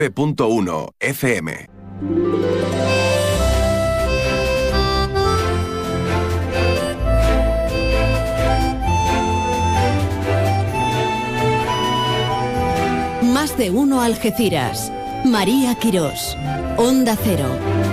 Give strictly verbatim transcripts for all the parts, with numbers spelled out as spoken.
punto uno F M. Más de uno Algeciras. María Quirós. Onda Cero.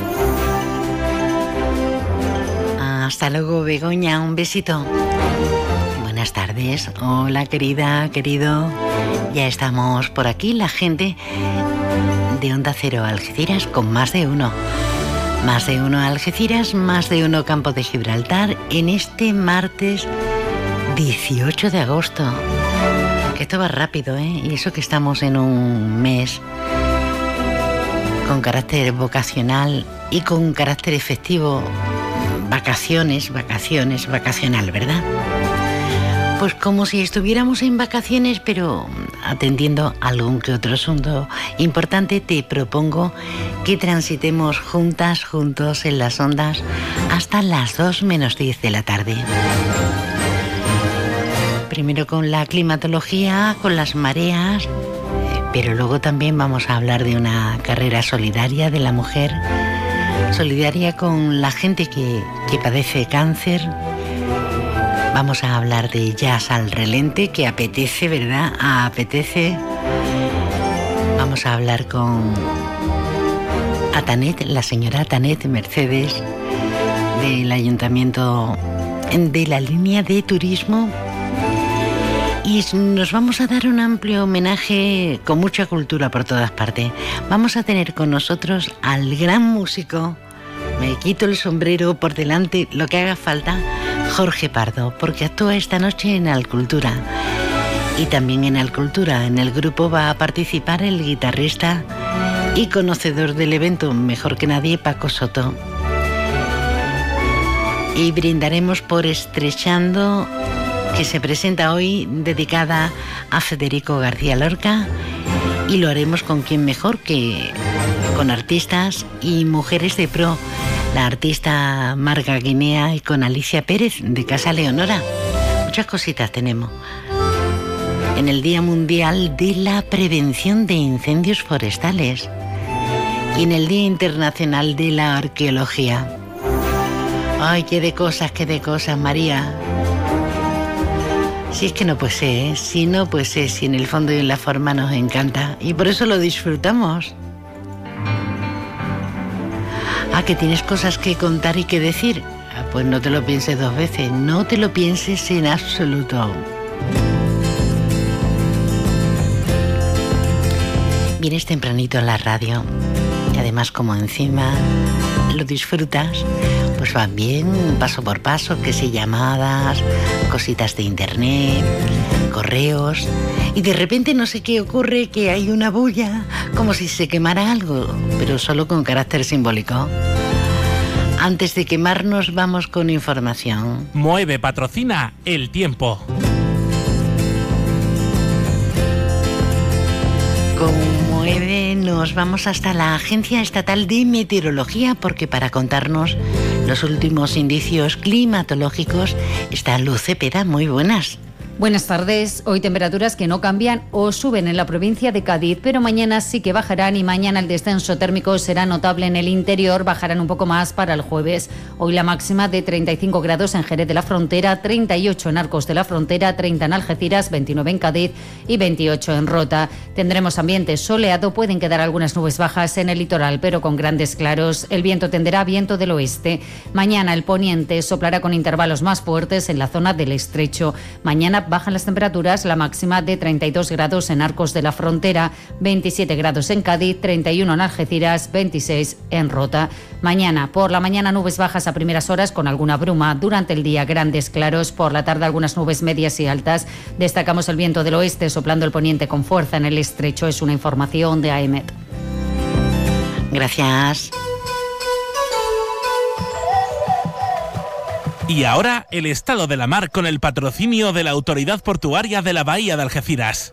Hasta luego, Begoña. Un besito. Buenas tardes. Hola, querida, querido. Ya estamos por aquí, la gente de Onda Cero Algeciras con Más de Uno. Más de Uno Algeciras, Más de Uno Campo de Gibraltar en este martes dieciocho de agosto. Que esto va rápido, ¿eh? Y eso que estamos en un mes con carácter vocacional y con carácter efectivo. Vacaciones, vacaciones, vacacional, ¿verdad? Pues como si estuviéramos en vacaciones, pero atendiendo a algún que otro asunto importante, te propongo que transitemos juntas, juntos en las ondas hasta las dos menos diez de la tarde. Primero con la climatología, con las mareas, pero luego también vamos a hablar de una carrera solidaria de la mujer, solidaria con la gente que, que padece cáncer. Vamos a hablar de jazz al relente, que apetece, ¿verdad? Ah, apetece. Vamos a hablar con Atanet, la señora Atanet Mercedes, del Ayuntamiento de la línea de turismo. Y nos vamos a dar un amplio homenaje con mucha cultura por todas partes. Vamos a tener con nosotros al gran músico, me quito el sombrero por delante, lo que haga falta, Jorge Pardo, porque actúa esta noche en Alcultura. Y también en Alcultura, en el grupo va a participar el guitarrista y conocedor del evento, mejor que nadie, Paco Soto. Y brindaremos por Estrechando, que se presenta hoy, dedicada a Federico García Lorca, y lo haremos con quién mejor que con artistas y mujeres de pro, la artista Marga Guinea y con Alicia Pérez de Casa Leonora. Muchas cositas tenemos. En el Día Mundial de la Prevención de Incendios Forestales y en el Día Internacional de la Arqueología. Ay, qué de cosas, qué de cosas, María. Si es que no puede ser, ¿eh? Si no puede ser, si en el fondo y en la forma nos encanta. Y por eso lo disfrutamos. Ah, que tienes cosas que contar y que decir. Ah, pues no te lo pienses dos veces. No te lo pienses en absoluto. Vienes tempranito a la radio. Y además, como encima lo disfrutas, pues van bien, paso por paso, que si llamadas, cositas de internet, correos, y de repente no sé qué ocurre, que hay una bulla, como si se quemara algo, pero solo con carácter simbólico. Antes de quemarnos, vamos con información. Mueve patrocina el tiempo. Con Mueve nos vamos hasta la Agencia Estatal de Meteorología, porque para contarnos los últimos indicios climatológicos está Luz Cepeda. Muy buenas. Buenas tardes. Hoy temperaturas que no cambian o suben en la provincia de Cádiz, pero mañana sí que bajarán y mañana el descenso térmico será notable en el interior, bajarán un poco más para el jueves. Hoy la máxima de treinta y cinco grados en Jerez de la Frontera, treinta y ocho en Arcos de la Frontera, treinta en Algeciras, veintinueve en Cádiz y veintiocho en Rota. Tendremos ambiente soleado, pueden quedar algunas nubes bajas en el litoral, pero con grandes claros. El viento tenderá a viento del oeste. Mañana el poniente soplará con intervalos más fuertes en la zona del Estrecho. Mañana bajan las temperaturas, la máxima de treinta y dos grados en Arcos de la Frontera, veintisiete grados en Cádiz, treinta y uno en Algeciras, veintiséis en Rota. Mañana, por la mañana nubes bajas a primeras horas con alguna bruma, durante el día grandes claros, por la tarde algunas nubes medias y altas. Destacamos el viento del oeste soplando el poniente con fuerza en el Estrecho, es una información de A E M E T. Gracias. Y ahora, el estado de la mar con el patrocinio de la Autoridad Portuaria de la Bahía de Algeciras.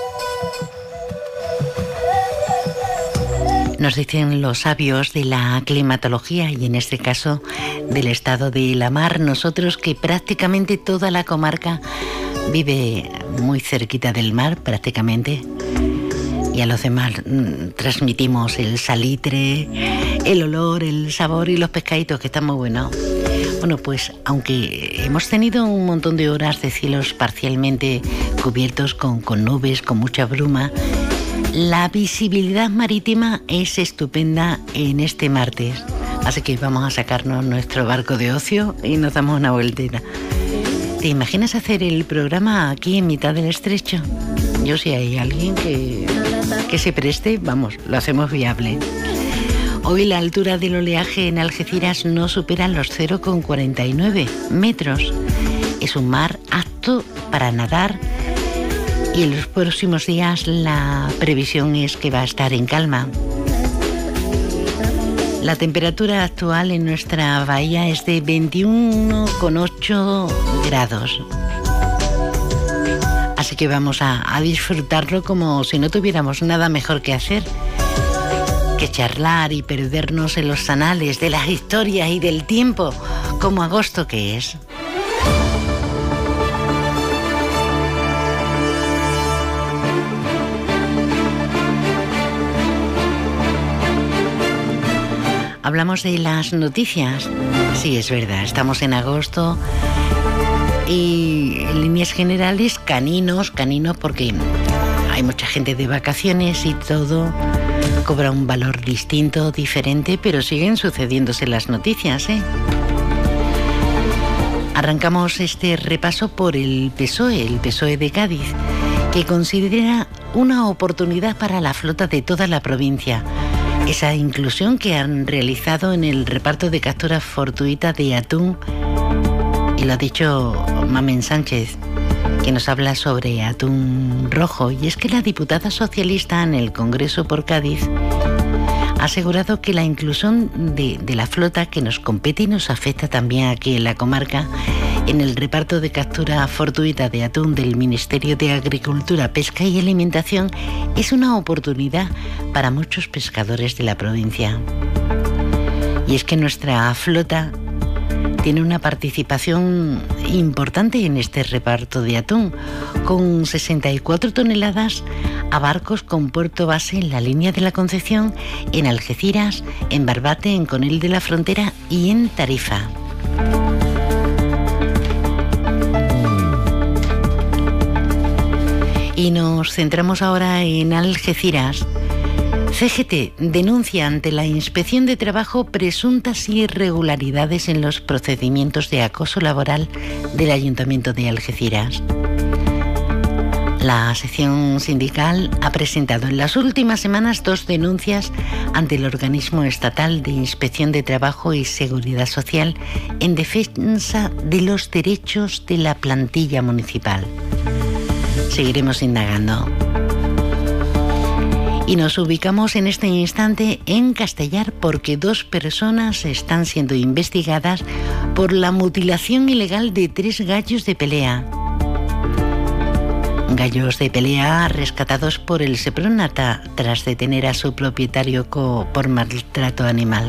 Nos dicen los sabios de la climatología y en este caso del estado de la mar, nosotros que prácticamente toda la comarca vive muy cerquita del mar, prácticamente, y a los demás mmm, transmitimos el salitre, el olor, el sabor y los pescaditos que están muy buenos. Bueno, pues aunque hemos tenido un montón de horas de cielos parcialmente cubiertos con, con nubes, con mucha bruma, la visibilidad marítima es estupenda en este martes. Así que vamos a sacarnos nuestro barco de ocio y nos damos una vueltita. ¿Te imaginas hacer el programa aquí en mitad del estrecho? Yo, si hay alguien que, que se preste, vamos, lo hacemos viable. Hoy la altura del oleaje en Algeciras no supera los cero coma cuarenta y nueve metros. Es un mar apto para nadar y en los próximos días la previsión es que va a estar en calma. La temperatura actual en nuestra bahía es de veintiuno coma ocho grados. Así que vamos a, a disfrutarlo como si no tuviéramos nada mejor que hacer que charlar y perdernos en los anales de las historias y del tiempo, como agosto que es. Hablamos de las noticias. Sí, es verdad, estamos en agosto y en líneas generales caninos, caninos porque hay mucha gente de vacaciones y todo cobra un valor distinto, diferente, pero siguen sucediéndose las noticias, ¿eh? Arrancamos este repaso por el P S O E, el P S O E de Cádiz, que considera una oportunidad para la flota de toda la provincia. Esa inclusión que han realizado en el reparto de captura fortuita de atún, y lo ha dicho Mamen Sánchez, que nos habla sobre atún rojo, y es que la diputada socialista en el Congreso por Cádiz ha asegurado que la inclusión de, de la flota que nos compete y nos afecta también aquí en la comarca en el reparto de captura fortuita de atún del Ministerio de Agricultura, Pesca y Alimentación es una oportunidad para muchos pescadores de la provincia. Y es que nuestra flota tiene una participación importante en este reparto de atún, con sesenta y cuatro toneladas a barcos con puerto base en la línea de la Concepción, en Algeciras, en Barbate, en Conil de la Frontera y en Tarifa. Y nos centramos ahora en Algeciras. C G T denuncia ante la Inspección de Trabajo presuntas irregularidades en los procedimientos de acoso laboral del Ayuntamiento de Algeciras. La sección sindical ha presentado en las últimas semanas dos denuncias ante el organismo estatal de Inspección de Trabajo y Seguridad Social en defensa de los derechos de la plantilla municipal. Seguiremos indagando. Y nos ubicamos en este instante en Castellar porque dos personas están siendo investigadas por la mutilación ilegal de tres gallos de pelea. Gallos de pelea rescatados por el Seprona tras detener a su propietario por maltrato animal.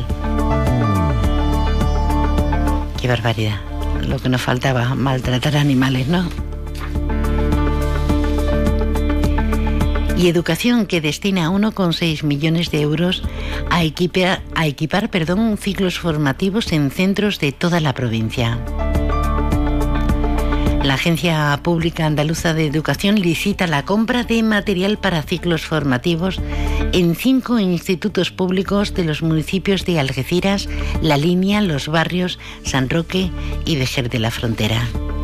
¡Qué barbaridad! Lo que nos faltaba, maltratar animales, ¿no? Y Educación, que destina uno coma seis millones de euros a equipar, a equipar perdón, ciclos formativos en centros de toda la provincia. La Agencia Pública Andaluza de Educación licita la compra de material para ciclos formativos en cinco institutos públicos de los municipios de Algeciras, La Línea, Los Barrios, San Roque y Vejer de la Frontera.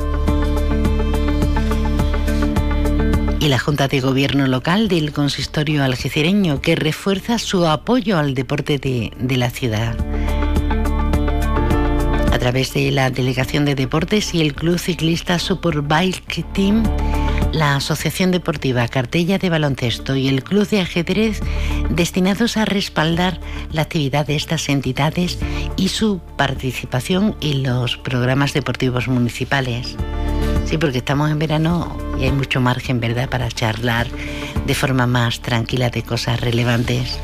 Y la Junta de Gobierno Local del Consistorio algecireño, que refuerza su apoyo al deporte de, de la ciudad. A través de la Delegación de Deportes y el Club Ciclista Superbike Team, la Asociación Deportiva Cartella de Baloncesto y el Club de Ajedrez, destinados a respaldar la actividad de estas entidades y su participación en los programas deportivos municipales. Sí, porque estamos en verano y hay mucho margen, ¿verdad?, para charlar de forma más tranquila de cosas relevantes.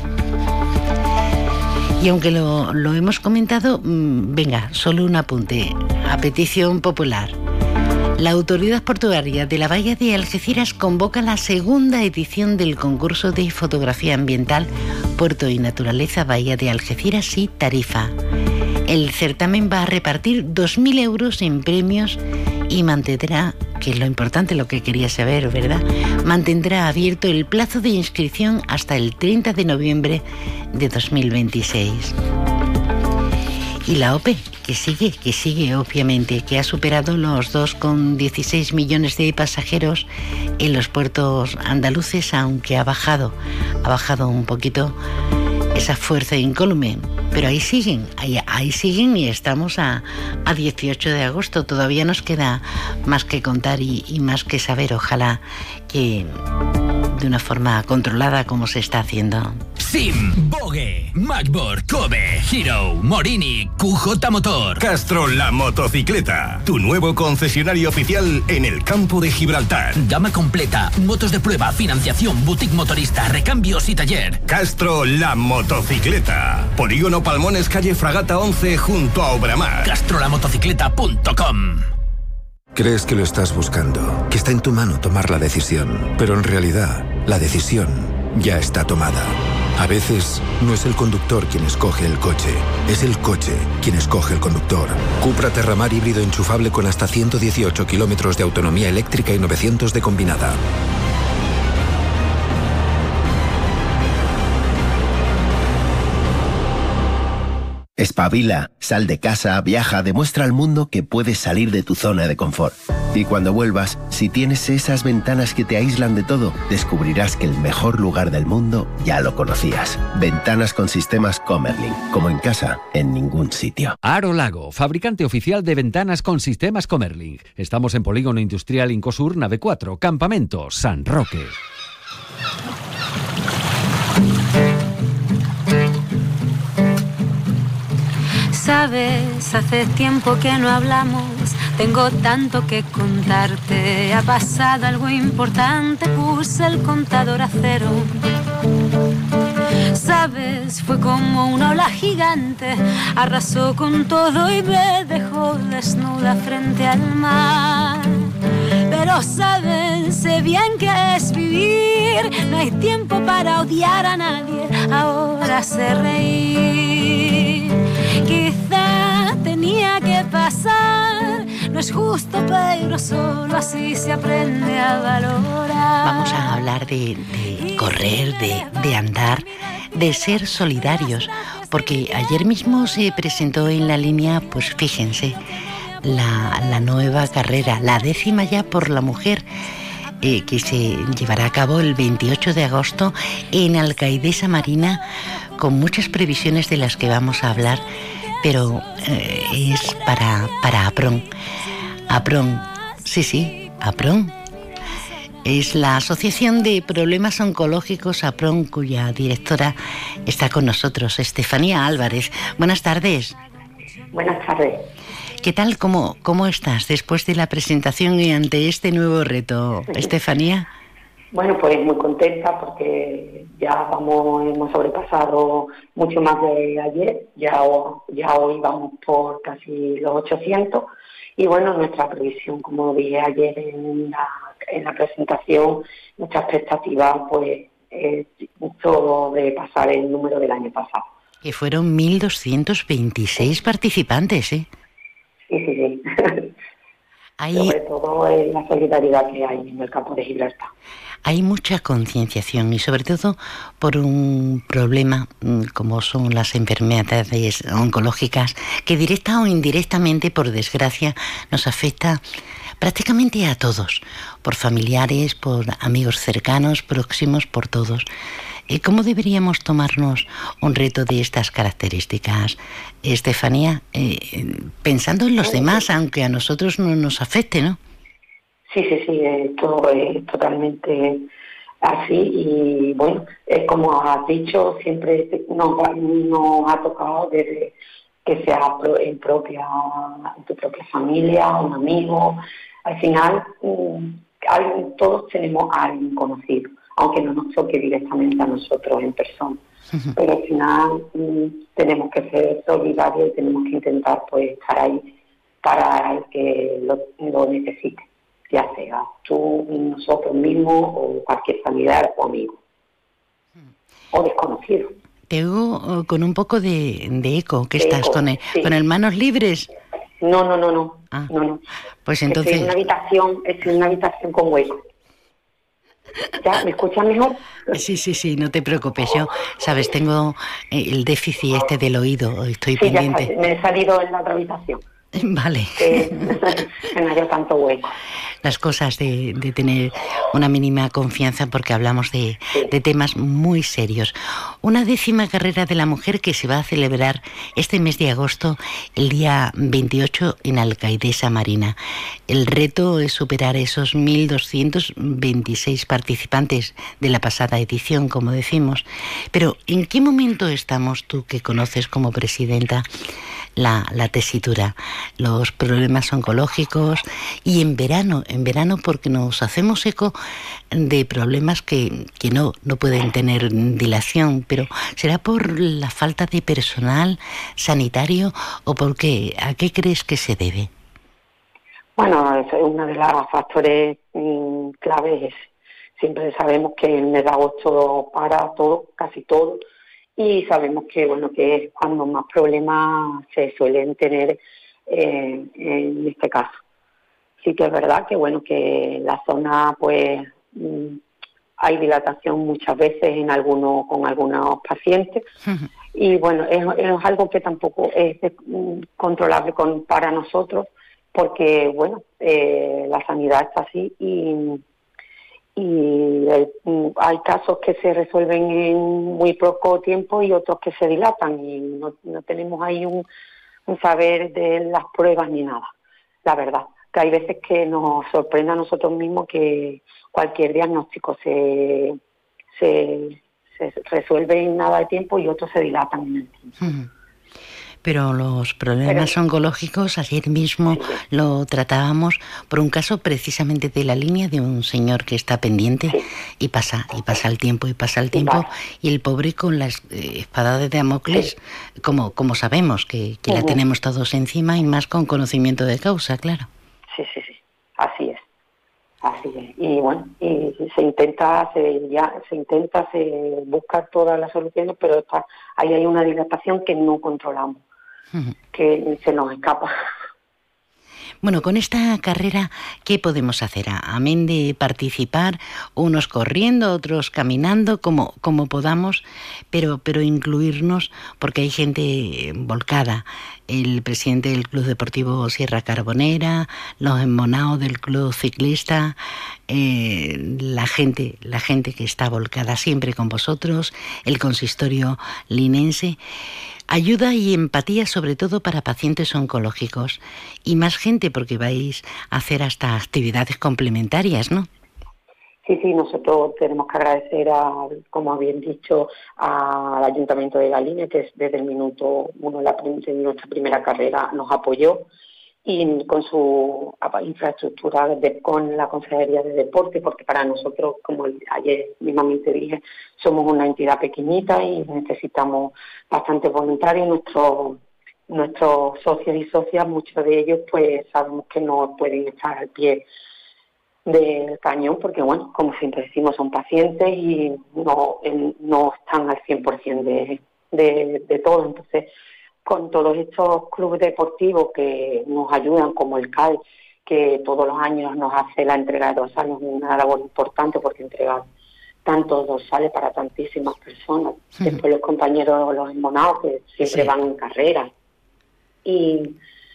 Y aunque lo, lo hemos comentado, venga, solo un apunte, a petición popular. La Autoridad Portuaria de la Bahía de Algeciras convoca la segunda edición del concurso de fotografía ambiental Puerto y Naturaleza Bahía de Algeciras y Tarifa. El certamen va a repartir dos mil euros en premios y mantendrá, que es lo importante, lo que quería saber, ¿verdad? Mantendrá abierto el plazo de inscripción hasta el treinta de noviembre de dos mil veintiséis. Y la OPE, que sigue, que sigue obviamente, que ha superado los dos coma dieciséis millones de pasajeros en los puertos andaluces, aunque ha bajado, ha bajado un poquito esa fuerza incólume. Pero ahí siguen, ahí, ahí siguen y estamos a, a dieciocho de agosto. Todavía nos queda más que contar y, y más que saber. Ojalá que de una forma controlada como se está haciendo. Sim, Vogue, Matchboard, Kobe, Hero, Morini, Q J Motor. Castro La Motocicleta, tu nuevo concesionario oficial en el campo de Gibraltar. Gama completa, motos de prueba, financiación, boutique motorista, recambios y taller. Castro La Motocicleta, Polígono Palmones, calle Fragata once, junto a Obramar. castro la motocicleta punto com. Crees que lo estás buscando, que está en tu mano tomar la decisión, pero en realidad la decisión ya está tomada. A veces no es el conductor quien escoge el coche, es el coche quien escoge el conductor. Cupra Terramar híbrido enchufable con hasta ciento dieciocho kilómetros de autonomía eléctrica y novecientos de combinada. Espabila, sal de casa, viaja, demuestra al mundo que puedes salir de tu zona de confort. Y cuando vuelvas, si tienes esas ventanas que te aíslan de todo, descubrirás que el mejor lugar del mundo ya lo conocías. Ventanas con sistemas Comerlin, como en casa, en ningún sitio. Aro Lago, fabricante oficial de ventanas con sistemas Comerlin. Estamos en Polígono Industrial Incosur, nave cuatro, Campamento San Roque. Sabes, hace tiempo que no hablamos, tengo tanto que contarte. Ha pasado algo importante, puse el contador a cero. Sabes, fue como una ola gigante, arrasó con todo y me dejó desnuda frente al mar. Pero sabes, sé bien que es vivir, no hay tiempo para odiar a nadie, ahora sé reír. Quizá tenía que pasar, no es justo, pero solo así se aprende a valorar. Vamos a hablar de, de correr, de, de andar, de ser solidarios, porque ayer mismo se presentó en la línea, pues fíjense, la, la nueva carrera, la décima ya por la mujer, eh, que se llevará a cabo el veintiocho de agosto en Alcaidesa Marina, con muchas previsiones de las que vamos a hablar, pero eh, es para, para APRON. APRON, sí, sí, APRON. Es la Asociación de Problemas Oncológicos APRON, cuya directora está con nosotros, Estefanía Álvarez. Buenas tardes. Buenas tardes. ¿Qué tal? ¿Cómo, cómo estás después de la presentación y ante este nuevo reto, Estefanía? Bueno, pues muy contenta porque ya vamos, hemos sobrepasado mucho más de ayer, ya, ya hoy vamos por casi los ochocientos y bueno, nuestra previsión, como dije ayer en la, en la presentación, nuestra expectativa pues es mucho de pasar el número del año pasado. Que fueron mil doscientos veintiséis participantes, ¿eh? Sí, sí, sí. Hay... Sobre todo es la solidaridad que hay en el campo de Gibraltar. Hay mucha concienciación y sobre todo por un problema como son las enfermedades oncológicas que directa o indirectamente, por desgracia, nos afecta prácticamente a todos, por familiares, por amigos cercanos, próximos, por todos. ¿Cómo deberíamos tomarnos un reto de estas características, Estefanía? Eh, pensando en los demás, aunque a nosotros no nos afecte, ¿no? Sí, sí, sí, esto es totalmente así y bueno, es como has dicho, siempre nos, nos ha tocado desde que sea en propia, en tu propia familia, un amigo, al final hay, todos tenemos a alguien conocido, aunque no nos toque directamente a nosotros en persona, uh-huh. Pero al final tenemos que ser solidarios y tenemos que intentar pues estar ahí para el que lo, lo necesite. ya sea tú, nosotros mismos o cualquier familiar o amigo o desconocido. Te oigo con un poco de, de eco. ¿Qué de estás? Eco, ¿Con, el, sí. ¿Con el manos libres? No, no, no, no. Ah, no, no. Pues entonces... Estoy en una habitación, estoy en una habitación con hueco. ¿Ya? ¿Me escuchas mejor? Sí, sí, sí, no te preocupes. Yo, sabes, tengo el déficit este del oído, estoy sí, pendiente. Ya está, me he salido en la otra habitación. Vale. Que, que no haya tanto hueco. Las cosas de, de tener una mínima confianza, porque hablamos de, sí. de temas muy serios. Una décima carrera de la mujer que se va a celebrar este mes de agosto, el día veintiocho, en Alcaidesa Marina. El reto es superar esos mil doscientos veintiséis participantes de la pasada edición, como decimos. Pero, ¿en qué momento estamos, tú que conoces como presidenta la, la tesitura, los problemas oncológicos, y en verano, en verano porque nos hacemos eco de problemas que, que no, no pueden tener dilación, pero ¿será por la falta de personal sanitario o por qué? ¿A qué crees que se debe? Bueno, es uno de los factores mmm, claves. Siempre sabemos que en el mes de agosto para todo, casi todo, y sabemos que bueno que es cuando más problemas se suelen tener eh, en este caso. Sí que es verdad que bueno que en la zona pues mmm, hay dilatación muchas veces en algunos con algunos pacientes uh-huh. y bueno es, es algo que tampoco es de, mmm, controlable con, para nosotros porque bueno eh, la sanidad está así y y el, hay casos que se resuelven en muy poco tiempo y otros que se dilatan y no, no tenemos ahí un, un saber de las pruebas ni nada, la verdad, que hay veces que nos sorprende a nosotros mismos que cualquier diagnóstico se, se, se resuelve en nada de tiempo y otros se dilatan en el tiempo. Uh-huh. Pero los problemas Pero, oncológicos, ayer mismo sí, sí. lo tratábamos por un caso precisamente de la línea de un señor que está pendiente sí. y pasa y pasa el tiempo y pasa el tiempo y, y el pobre con la espada de Damocles, sí. como como sabemos que, que uh-huh. la tenemos todos encima y más con conocimiento de causa, claro. Sí, sí, sí, así es, así es. Y bueno, y se intenta, se ya se intenta, se busca todas las soluciones, pero está, ahí hay una dilatación que no controlamos. Que se nos escapa. Bueno, con esta carrera, ¿qué podemos hacer? Amén de participar, unos corriendo, otros caminando, como, como podamos, pero, pero incluirnos, porque hay gente volcada. El presidente del Club Deportivo Sierra Carbonera, los emmonados del Club Ciclista, eh, la gente, la gente que está volcada siempre con vosotros, el consistorio linense. Ayuda y empatía sobre todo para pacientes oncológicos y más gente porque vais a hacer hasta actividades complementarias, ¿no? Sí, sí, nosotros tenemos que agradecer, a, como habían dicho, al Ayuntamiento de Galina, que desde el minuto uno de nuestra primera carrera nos apoyó y con su infraestructura, de, con la Consejería de Deporte, porque para nosotros, como ayer mismamente dije, somos una entidad pequeñita y necesitamos bastantes voluntarios. Nuestros nuestros socios y socias, muchos de ellos, pues sabemos que no pueden estar al pie del cañón, porque bueno, como siempre decimos, son pacientes y no, no están al cien por ciento de, de, de todo. Entonces, con todos estos clubes deportivos que nos ayudan, como el C A L, que todos los años nos hace la entrega de dorsales, es una labor importante porque entregar tantos dorsales para tantísimas personas. Sí. Después los compañeros, los emmonados, que siempre sí. van en carrera. Y,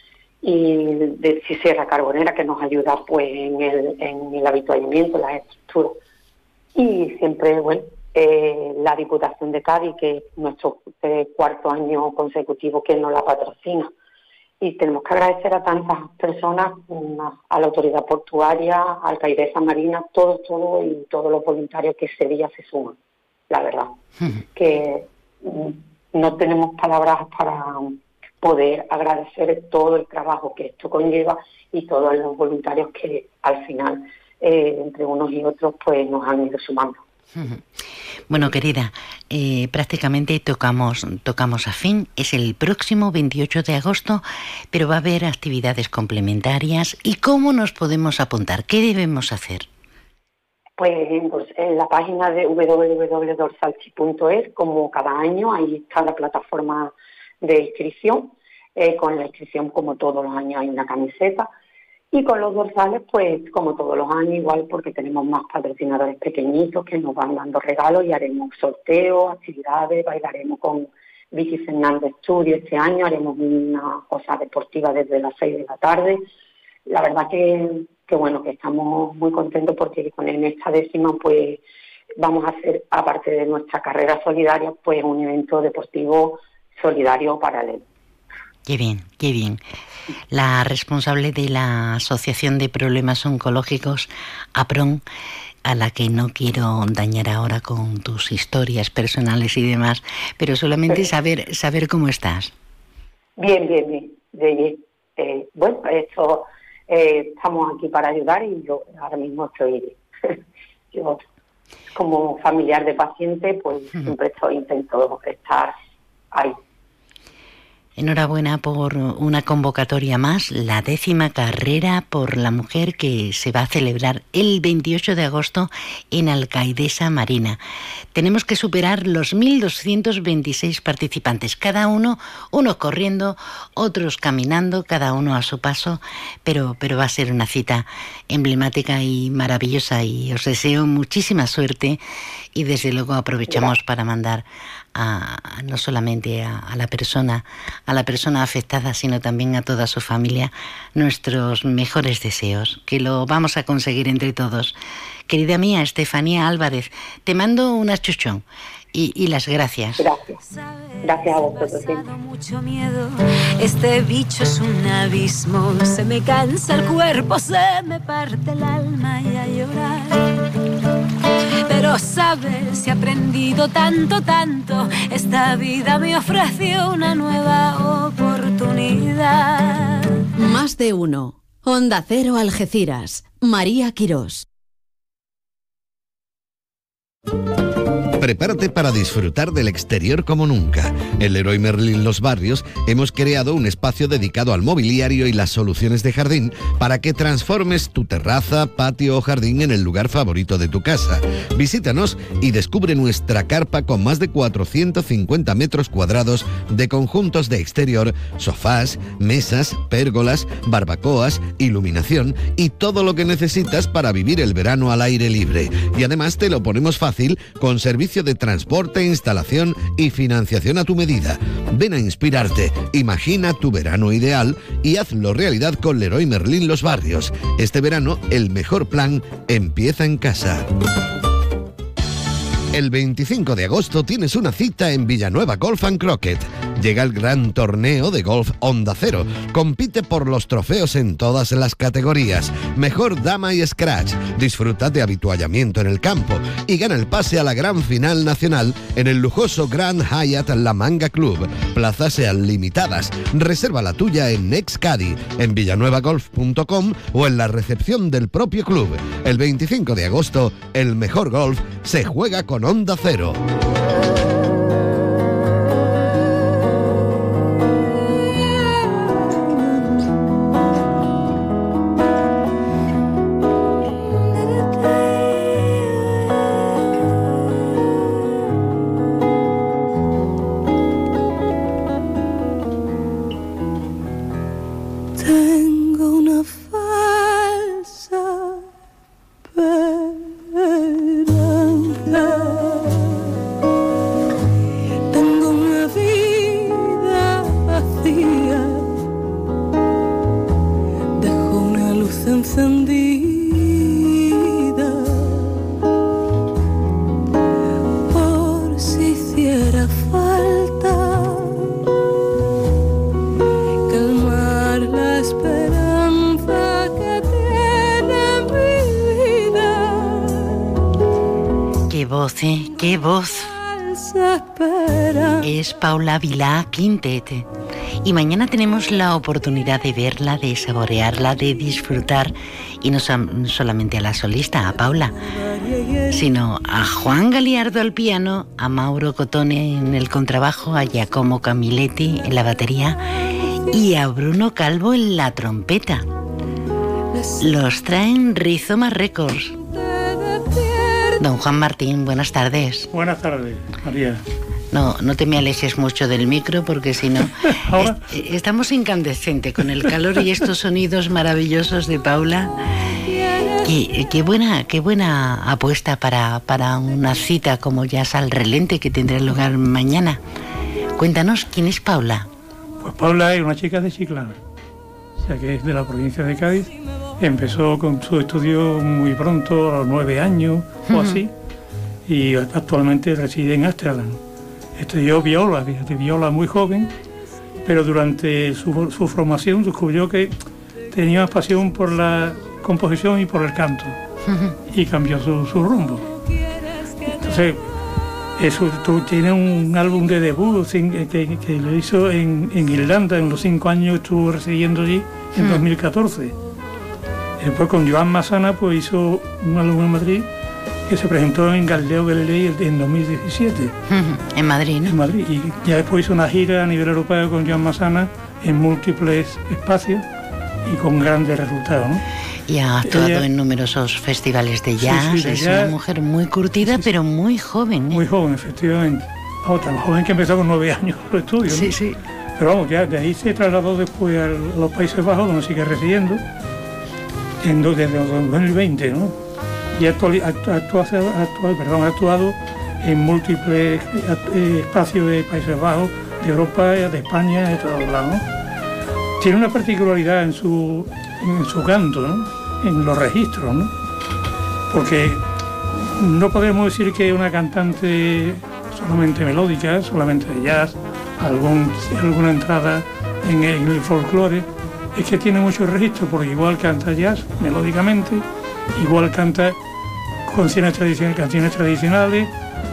y de Sierra Carbonera, que nos ayuda pues en el, en el habituallamiento, las estructuras. Y siempre, bueno, Eh, la Diputación de Cádiz, que es nuestro eh, cuarto año consecutivo que nos la patrocina. Y tenemos que agradecer a tantas personas, una, a la autoridad portuaria, a Alcaidesa Marina, todos, todos y todos los voluntarios que ese día se suman, la verdad. Uh-huh. Que mm, no tenemos palabras para poder agradecer todo el trabajo que esto conlleva y todos los voluntarios que al final, eh, entre unos y otros, pues nos han ido sumando. Bueno, querida, eh, prácticamente tocamos, tocamos a fin. Es el próximo veintiocho de agosto, pero va a haber actividades complementarias. ¿Y cómo nos podemos apuntar? ¿Qué debemos hacer? Pues, pues en la página de doble u doble u doble u punto dorsalchi punto es, como cada año, ahí está la plataforma de inscripción. Eh, con la inscripción, como todos los años, hay una camiseta. Y con los dorsales, pues como todos los años, igual, porque tenemos más patrocinadores pequeñitos que nos van dando regalos y haremos sorteos, actividades, bailaremos con Vicky Fernández Studio este año, haremos una cosa deportiva desde las seis de la tarde. La verdad que, que bueno, que estamos muy contentos porque con en esta décima, pues vamos a hacer, aparte de nuestra carrera solidaria, pues un evento deportivo solidario paralelo. Qué bien, qué bien. La responsable de la Asociación de Problemas Oncológicos, APRON, a la que no quiero dañar ahora con tus historias personales y demás, pero solamente saber saber cómo estás. Bien, bien, bien. bien. Eh, bueno, esto, eh, estamos aquí para ayudar y yo ahora mismo estoy, yo como familiar de paciente, pues uh-huh. siempre estoy, intento estar ahí. Enhorabuena por una convocatoria más, la décima carrera por la mujer que se va a celebrar el veintiocho de agosto en Alcaidesa Marina. Tenemos que superar los mil doscientos veintiséis participantes, cada uno, unos corriendo, otros caminando, cada uno a su paso, pero, pero va a ser una cita emblemática y maravillosa y os deseo muchísima suerte y desde luego aprovechamos para mandar A, a, no solamente a, a la persona, a la persona afectada, sino también a toda su familia, nuestros mejores deseos, que lo vamos a conseguir entre todos. Querida mía, Estefanía Álvarez, te mando un achuchón y, y las gracias. Gracias. Gracias a vosotros. Mucho miedo, este bicho es un abismo, se me cansa el cuerpo, se me parte el alma y a llorar. Pero sabes, he aprendido tanto, tanto, esta vida me ofreció una nueva oportunidad. Más de uno. Onda Cero Algeciras. María Quirós. Prepárate para disfrutar del exterior como nunca. En Leroy Merlin Los Barrios hemos creado un espacio dedicado al mobiliario y las soluciones de jardín para que transformes tu terraza, patio o jardín en el lugar favorito de tu casa. Visítanos y descubre nuestra carpa con más de cuatrocientos cincuenta metros cuadrados de conjuntos de exterior, sofás, mesas, pérgolas, barbacoas, iluminación y todo lo que necesitas para vivir el verano al aire libre. Y además te lo ponemos fácil con servicio de transporte, instalación y financiación a tu medida. Ven a inspirarte, imagina tu verano ideal y hazlo realidad con Leroy Merlin Los Barrios. Este verano, el mejor plan empieza en casa. El veinticinco de agosto tienes una cita en Villanueva Golf and Croquet. Llega el gran torneo de golf Onda Cero. Compite por los trofeos en todas las categorías. Mejor dama y scratch. Disfruta de habituallamiento en el campo y gana el pase a la gran final nacional en el lujoso Grand Hyatt La Manga Club. Plazas sean limitadas. Reserva la tuya en Nextcadi, en villanueva golf punto com o en la recepción del propio club. El veinticinco de agosto, el mejor golf se juega con Onda Cero. ¡Qué voz! Es Paula Vilá Quintet Y mañana tenemos la oportunidad de verla, de saborearla, de disfrutar, y no solamente a la solista, a Paula, sino a Juan Galiardo al piano, a Mauro Cotone en el contrabajo, a Giacomo Camilletti en la batería y a Bruno Calvo en la trompeta. Los traen Rizoma Records. Don Juan Martín, buenas tardes. Buenas tardes, María. No, no te me alejes mucho del micro porque si no... est- estamos incandescentes con el calor y estos sonidos maravillosos de Paula. Qué, qué buena, qué buena apuesta para, para una cita como Jazz al Relente que tendrá lugar mañana. Cuéntanos, ¿quién es Paula? Pues Paula es una chica de Chiclana, o sea que es de la provincia de Cádiz. Empezó con su estudio muy pronto, a los nueve años o así, y actualmente reside en Ámsterdam. Estudió viola, fíjate, viola muy joven, pero durante su, su formación descubrió que tenía más pasión por la composición y por el canto, y cambió su, su rumbo. Entonces, eso, tú, tiene un álbum de debut que, que, que lo hizo en, en Irlanda, en los cinco años estuvo residiendo allí, en dos mil catorce. Después con Joan Massana pues hizo un álbum en Madrid que se presentó en Galileo Galilei en dos mil diecisiete. Uh-huh. En Madrid, ¿no? En Madrid. Y ya después hizo una gira a nivel europeo con Joan Massana en múltiples espacios y con grandes resultados, ¿no? Y ha actuado Ella, en numerosos festivales de jazz. Sí, sí, de es jazz. Una mujer muy curtida, sí, pero muy joven. ¿eh? Muy joven, efectivamente. Oh, tan joven que empezó con nueve años los estudios, ¿no? Sí, sí. Pero vamos, ya de ahí se trasladó después a los Países Bajos, donde sigue residiendo, en, desde dos mil veinte, ¿no? Y actual, actua, actual, perdón, ha actuado en múltiples eh, espacios de Países Bajos, de Europa, de España, de todos lados, ¿no? Tiene una particularidad en su, en su canto, ¿no? En los registros, ¿no? Porque no podemos decir que es una cantante solamente melódica, solamente de jazz, algún, alguna entrada en el, en el folclore. Es que tiene muchos registros, porque igual canta jazz melódicamente, igual canta canciones tradicionales, canciones tradicionales,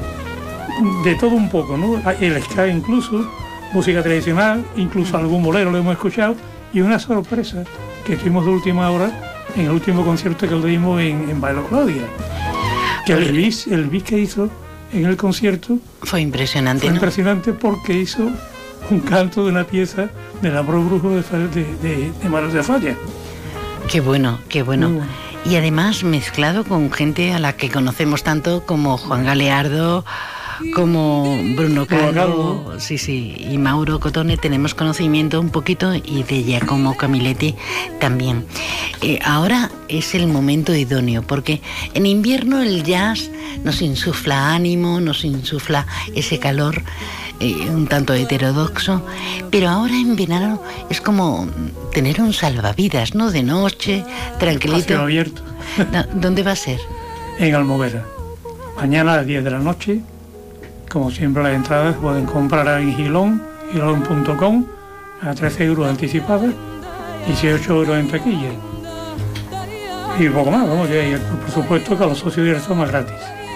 de todo un poco, ¿no? El ska incluso, música tradicional, incluso algún bolero lo hemos escuchado, y una sorpresa que tuvimos de última hora en el último concierto que lo dimos en, en Bailo Claudia, que el bis, el bis que hizo en el concierto fue impresionante, fue ¿no? impresionante porque hizo un canto de una pieza del Amor Brujo de, de, de, de Manos de Falla. Qué bueno, qué bueno. bueno. Y además mezclado con gente a la que conocemos tanto como Juan Galeardo, como Bruno Calvo, sí, sí, y Mauro Cotone, tenemos conocimiento un poquito, y de Giacomo Camilletti también. Eh, ahora es el momento idóneo, porque en invierno el jazz nos insufla ánimo, nos insufla ese calor eh, un tanto heterodoxo, pero ahora en verano es como tener un salvavidas, ¿no? De noche, tranquilito. Espacio abierto. ¿Dónde va a ser? En Almovera. Mañana a las diez de la noche. Como siempre, las entradas pueden comprar en Gilón, gilón punto com, a trece euros anticipadas, dieciocho euros en taquilla. Y poco más, vamos, y por supuesto que a los socios directos son más gratis.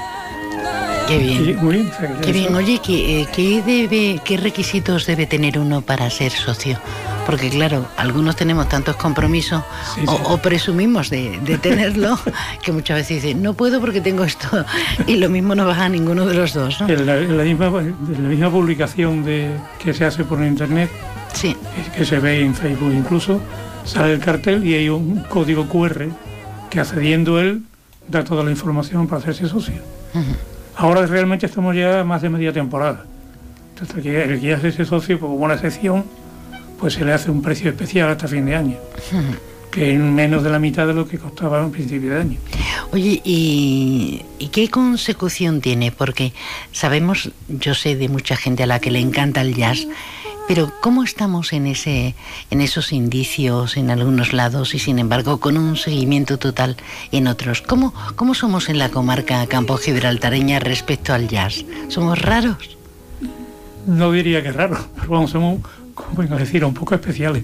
Qué bien. Y, muy bien, Qué bien. Oye, ¿qué, qué, debe, ¿qué requisitos debe tener uno para ser socio? Porque claro, algunos tenemos tantos compromisos, sí, sí. O, o presumimos de, de tenerlo, que muchas veces dicen, no puedo porque tengo esto, y lo mismo no baja a ninguno de los dos, ¿no? En la, en la, misma, en la misma publicación de, que se hace por internet, sí. Que se ve en Facebook incluso, sale el cartel y hay un código cu erre que, accediendo él, da toda la información para hacerse socio. Uh-huh. Ahora realmente estamos ya más de media temporada. Entonces, el que, el que quiera hacerse socio, pues, como una excepción, pues se le hace un precio especial hasta fin de año, uh-huh. que es menos de la mitad de lo que costaba en principio de año. Oye, ¿y, ¿y qué consecución tiene? Porque sabemos, yo sé de mucha gente a la que le encanta el jazz, pero ¿cómo estamos en ese, en esos indicios en algunos lados y sin embargo con un seguimiento total en otros? ¿Cómo, cómo somos en la comarca campo-gibraltareña respecto al jazz? ¿Somos raros? No diría que raros, pero vamos, somos, como vengo a decir, un poco especiales.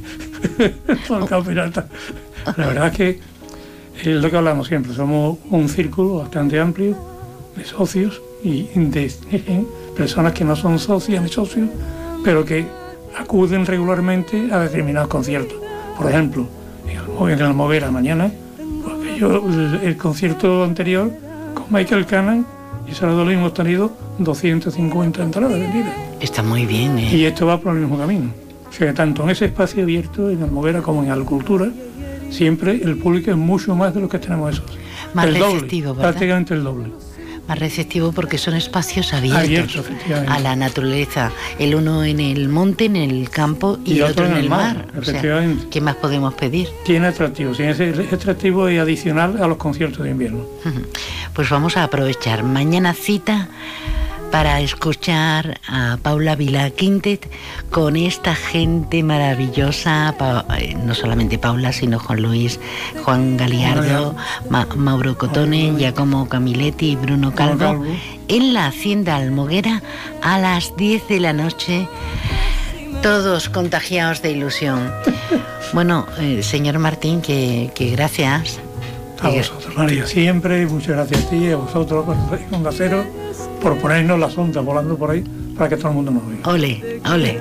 La verdad es que es lo que hablamos siempre, somos un círculo bastante amplio de socios y de, de personas que no son socias ni socios, pero que acuden regularmente a determinados conciertos. Por ejemplo, en el Almoguera mañana, porque yo el, el concierto anterior con Michael Cannon y Salvador Dalí hemos tenido doscientas cincuenta entradas vendidas. Está muy bien, ¿eh? Y esto va por el mismo camino. O sea, tanto en ese espacio abierto, en Almoguera, como en Alcultura, siempre el público es mucho más de lo que tenemos esos. Más el receptivo, doble, ¿verdad? prácticamente el doble. Más receptivo porque son espacios abiertos, Abierto, a la naturaleza. El uno en el monte, en el campo, y, y el otro en el mar. mar. O sea, ¿qué más podemos pedir? Tiene atractivo, sí, es atractivo y adicional a los conciertos de invierno. Pues vamos a aprovechar. Mañana cita para escuchar a Paula Vila Quintet con esta gente maravillosa, no solamente Paula, sino Juan Luis, Juan Galiardo, Ma Mauro Cotone, Giacomo Camiletti y Bruno Calvo, en la Hacienda Almoguera a las diez de la noche, todos contagiados de ilusión. Bueno, eh, señor Martín, que, que gracias. A vosotros, María, siempre, y muchas gracias a ti y a vosotros, con Acero, por ponernos las ondas volando por ahí para que todo el mundo nos oiga. Ole, ole.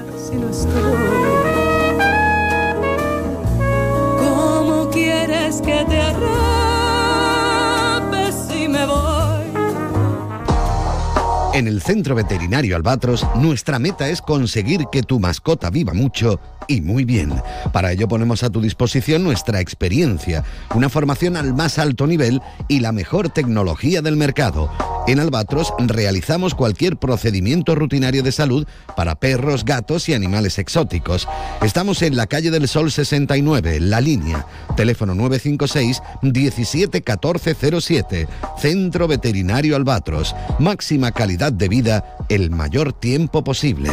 ¿Cómo quieres que te arrapes si me voy? En el Centro Veterinario Albatros, nuestra meta es conseguir que tu mascota viva mucho y muy bien. Para ello ponemos a tu disposición nuestra experiencia, una formación al más alto nivel y la mejor tecnología del mercado. En Albatros realizamos cualquier procedimiento rutinario de salud para perros, gatos y animales exóticos. Estamos en la calle del Sol sesenta y nueve, La Línea. Teléfono nueve cinco seis, diecisiete, catorce cero siete. Centro Veterinario Albatros. Máxima calidad de vida el mayor tiempo posible.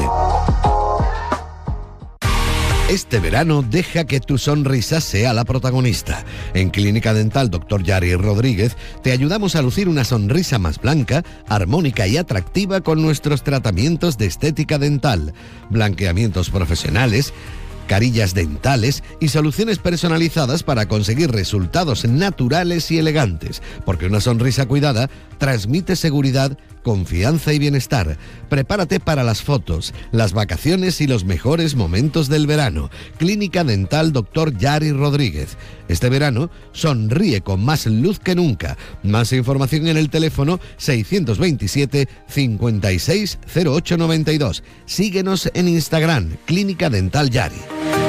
Este verano deja que tu sonrisa sea la protagonista. En Clínica Dental doctor Yari Rodríguez te ayudamos a lucir una sonrisa más blanca, armónica y atractiva con nuestros tratamientos de estética dental, blanqueamientos profesionales, carillas dentales y soluciones personalizadas para conseguir resultados naturales y elegantes, porque una sonrisa cuidada transmite seguridad, confianza y bienestar. Prepárate para las fotos, las vacaciones y los mejores momentos del verano. Clínica Dental doctor Yari Rodríguez. Este verano sonríe con más luz que nunca. Más información en el teléfono seiscientos veintisiete, cincuenta y seis, cero ocho noventa y dos. Síguenos en Instagram, Clínica Dental Yari.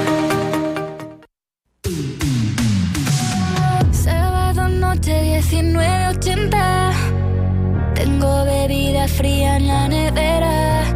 Sábado noche diecinueve ochenta. Tengo bebida fría en la nevera,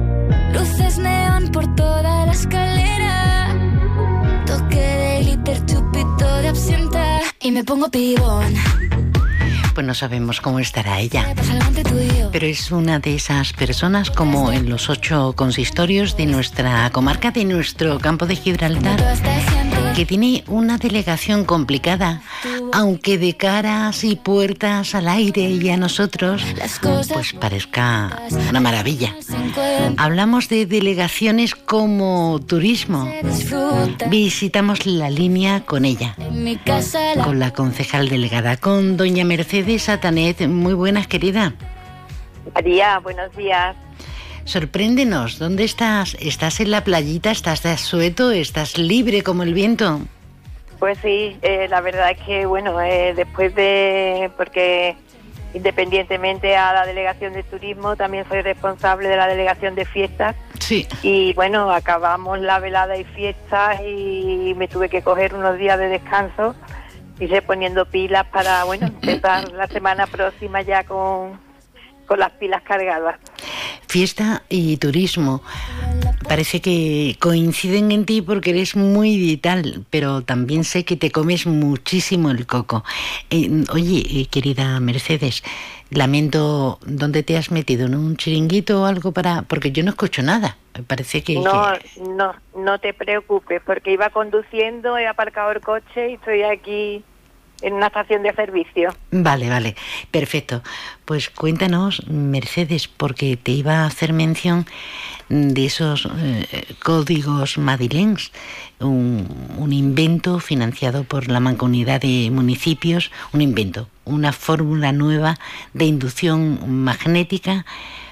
luces neón por toda la escalera, toque de glitter, chupito de absenta y me pongo pibón. Pues no sabemos cómo estará ella, pero es una de esas personas, como en los ocho consistorios de nuestra comarca, de nuestro campo de Gibraltar, que tiene una delegación complicada, aunque de caras y puertas al aire y a nosotros, pues parezca una maravilla. Hablamos de delegaciones como turismo. Visitamos la línea con ella, con la concejal delegada, con doña Mercedes Atanet. Muy buenas, querida. María, buenos días. Sorpréndenos, ¿dónde estás? ¿Estás en la playita? ¿Estás de asueto? ¿Estás libre como el viento? Pues sí, eh, la verdad es que, bueno, eh, después de... porque independientemente a la delegación de turismo, también soy responsable de la delegación de fiestas. Sí. Y bueno, acabamos la velada y fiestas y me tuve que coger unos días de descanso, iré poniendo pilas para, bueno, empezar la semana próxima ya con, con las pilas cargadas. Fiesta y turismo. Parece que coinciden en ti porque eres muy vital, pero también sé que te comes muchísimo el coco. Eh, oye, eh, querida Mercedes, lamento, ¿dónde te has metido? ¿En un chiringuito o algo para...? Porque yo no escucho nada. Parece que... No, que... no, no te preocupes, porque iba conduciendo, he aparcado el coche y estoy aquí en una estación de servicio. Vale, vale, perfecto. Pues cuéntanos, Mercedes, porque te iba a hacer mención de esos eh, códigos madrileños, un, un invento financiado por la Mancomunidad de Municipios, un invento, una fórmula nueva de inducción magnética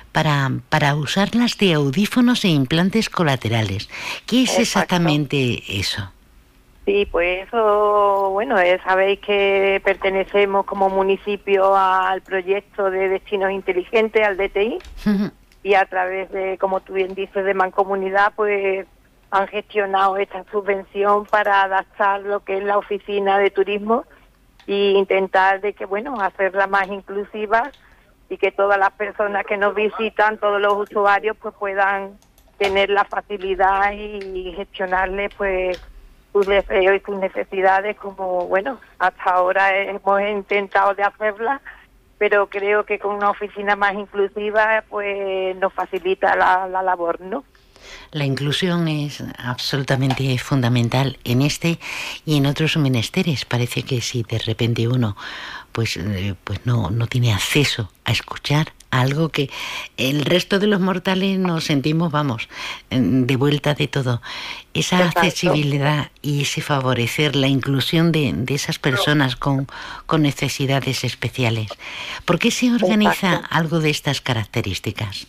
para, para usarlas de audífonos e implantes colaterales. ¿Qué es Exacto. exactamente eso? Sí, pues eso, bueno, eh, sabéis que pertenecemos como municipio al proyecto de Destinos Inteligentes, al D T I, y a través de, como tú bien dices, de Mancomunidad, pues han gestionado esta subvención para adaptar lo que es la oficina de turismo e intentar de que, bueno, hacerla más inclusiva y que todas las personas que nos visitan, todos los usuarios, pues puedan tener la facilidad y gestionarle, pues, sus deseos y sus necesidades, como, bueno, hasta ahora hemos intentado de hacerla, pero creo que con una oficina más inclusiva, pues, nos facilita la, la labor, ¿no? La inclusión es absolutamente fundamental en este y en otros menesteres. Parece que si de repente uno pues, eh, pues no, no tiene acceso a escuchar algo que el resto de los mortales nos sentimos, vamos, de vuelta de todo. Esa Exacto. accesibilidad y ese favorecer la inclusión de, de esas personas con, con necesidades especiales. ¿Por qué se organiza Exacto. algo de estas características?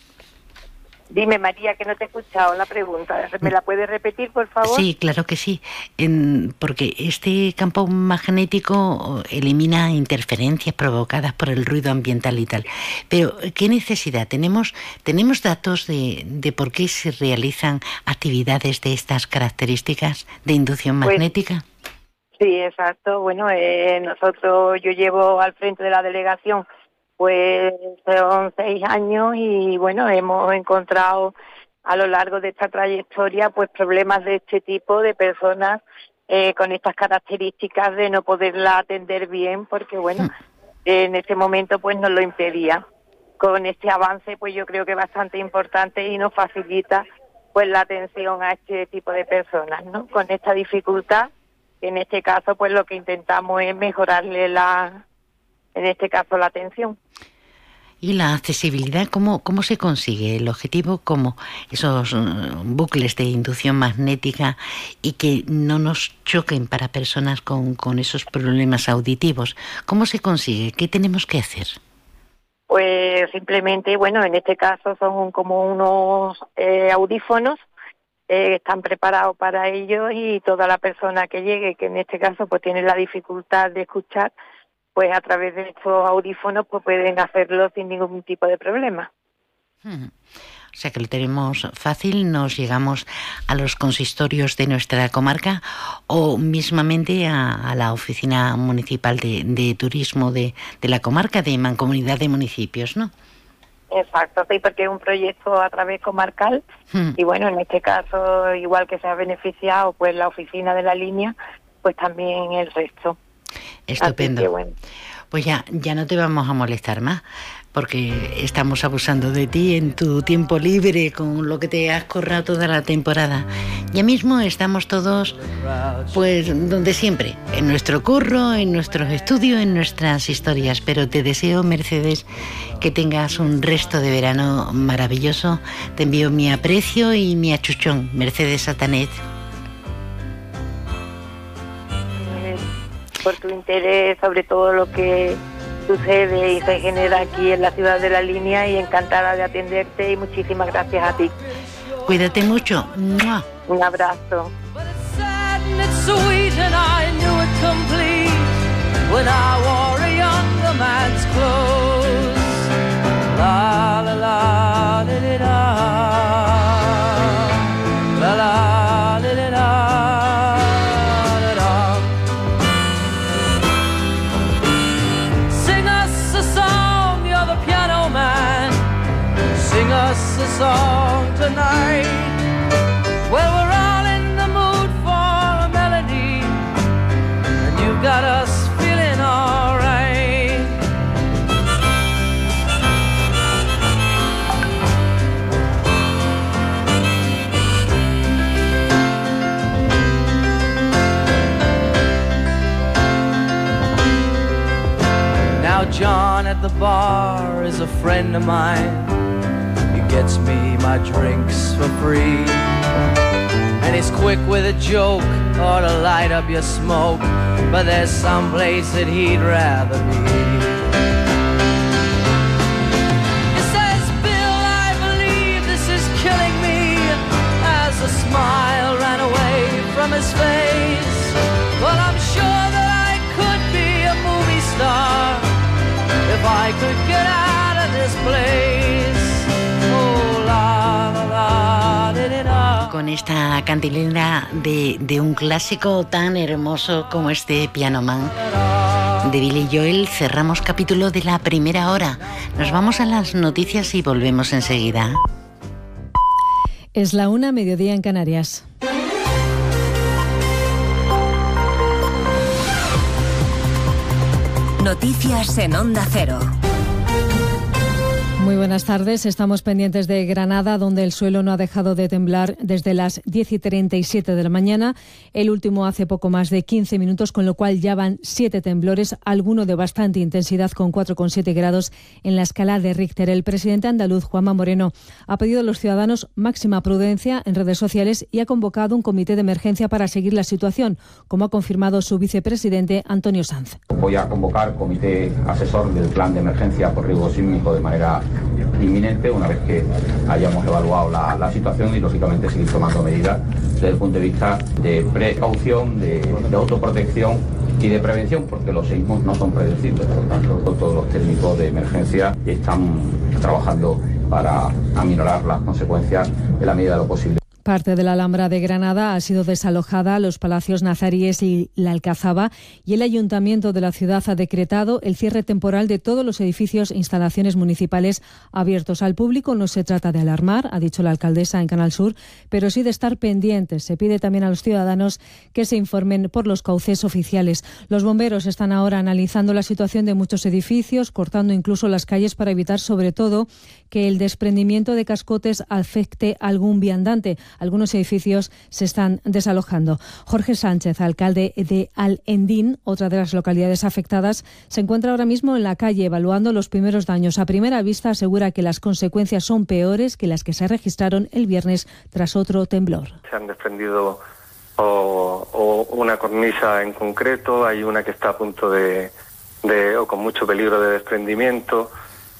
Dime, María, que no te he escuchado la pregunta. ¿Me la puedes repetir, por favor? Sí, claro que sí, en, porque este campo magnético elimina interferencias provocadas por el ruido ambiental y tal. Pero, ¿qué necesidad? ¿Tenemos, tenemos datos de, de por qué se realizan actividades de estas características de inducción Pues, magnética? Sí, exacto. Bueno, eh, nosotros, yo llevo al frente de la delegación pues son seis años y bueno, hemos encontrado a lo largo de esta trayectoria pues problemas de este tipo de personas eh, con estas características de no poderla atender bien porque bueno, en ese momento pues nos lo impedía. Con este avance pues yo creo que es bastante importante y nos facilita pues la atención a este tipo de personas, ¿no? Con esta dificultad, en este caso pues lo que intentamos es mejorarle la, en este caso la atención. ¿Y la accesibilidad cómo, cómo se consigue? El objetivo, como esos uh, bucles de inducción magnética y que no nos choquen para personas con, con esos problemas auditivos. ¿Cómo se consigue? ¿Qué tenemos que hacer? Pues simplemente, bueno, en este caso son como unos eh, audífonos, eh, están preparados para ello y toda la persona que llegue, que en este caso pues tiene la dificultad de escuchar, pues a través de estos audífonos pues pueden hacerlo sin ningún tipo de problema. Hmm. O sea que lo tenemos fácil, nos llegamos a los consistorios de nuestra comarca o mismamente a, a la oficina municipal de, de turismo de, de la comarca, de Mancomunidad de Municipios, ¿no? Exacto, sí, porque es un proyecto a través comarcal hmm. y bueno, en este caso, igual que se ha beneficiado pues la oficina de la línea, pues también el resto. Estupendo. Que, bueno. Pues ya, ya no te vamos a molestar más, porque estamos abusando de ti en tu tiempo libre con lo que te has currado toda la temporada. Ya mismo estamos todos, pues, donde siempre, en nuestro curro, en nuestros estudios, en nuestras historias. Pero te deseo, Mercedes, que tengas un resto de verano maravilloso. Te envío mi aprecio y mi achuchón, Mercedes Satanet. Por tu interés sobre todo lo que sucede y se genera aquí en la ciudad de La Línea y encantada de atenderte y muchísimas gracias a ti. Cuídate mucho. ¡Mua! Un abrazo. Song tonight. Well, we're all in the mood for a melody, and you've got us feeling all right. Now John at the bar is a friend of mine. Gets me my drinks for free, and he's quick with a joke or to light up your smoke, but there's some place that he'd rather be. He says, Bill, to get out of this place. Oh, la, la, la, di, di, da. Con esta cantilena de, de un clásico tan hermoso como este Piano Man de Billy Joel, cerramos capítulo de la primera hora. Nos vamos a las noticias y volvemos enseguida. Es la una, mediodía en Canarias. Noticias en Onda Cero. Muy buenas tardes. Estamos pendientes de Granada, donde el suelo no ha dejado de temblar desde las diez y treinta y siete de la mañana. El último hace poco más de quince minutos, con lo cual ya van siete temblores, alguno de bastante intensidad con cuatro coma siete grados en la escala de Richter. El presidente andaluz, Juanma Moreno, ha pedido a los ciudadanos máxima prudencia en redes sociales y ha convocado un comité de emergencia para seguir la situación, como ha confirmado su vicepresidente, Antonio Sanz. Voy a convocar comité asesor del plan de emergencia por riesgo sísmico de manera inminente, una vez que hayamos evaluado la, la situación, y lógicamente seguir tomando medidas desde el punto de vista de precaución, de, de autoprotección y de prevención, porque los sismos no son predecibles. Por lo tanto, todos los técnicos de emergencia están trabajando para aminorar las consecuencias en la medida de lo posible. Parte de la Alhambra de Granada ha sido desalojada, los palacios nazaríes y la Alcazaba, y el Ayuntamiento de la ciudad ha decretado el cierre temporal de todos los edificios e instalaciones municipales abiertos al público. No se trata de alarmar, ha dicho la alcaldesa en Canal Sur, pero sí de estar pendientes. Se pide también a los ciudadanos que se informen por los cauces oficiales. Los bomberos están ahora analizando la situación de muchos edificios, cortando incluso las calles para evitar, sobre todo, que el desprendimiento de cascotes afecte a algún viandante. Algunos edificios se están desalojando. Jorge Sánchez, alcalde de Al-Endín, otra de las localidades afectadas, se encuentra ahora mismo en la calle evaluando los primeros daños. A primera vista asegura que las consecuencias son peores que las que se registraron el viernes tras otro temblor. Se han desprendido o, o una cornisa en concreto, hay una que está a punto de, de o con mucho peligro de desprendimiento,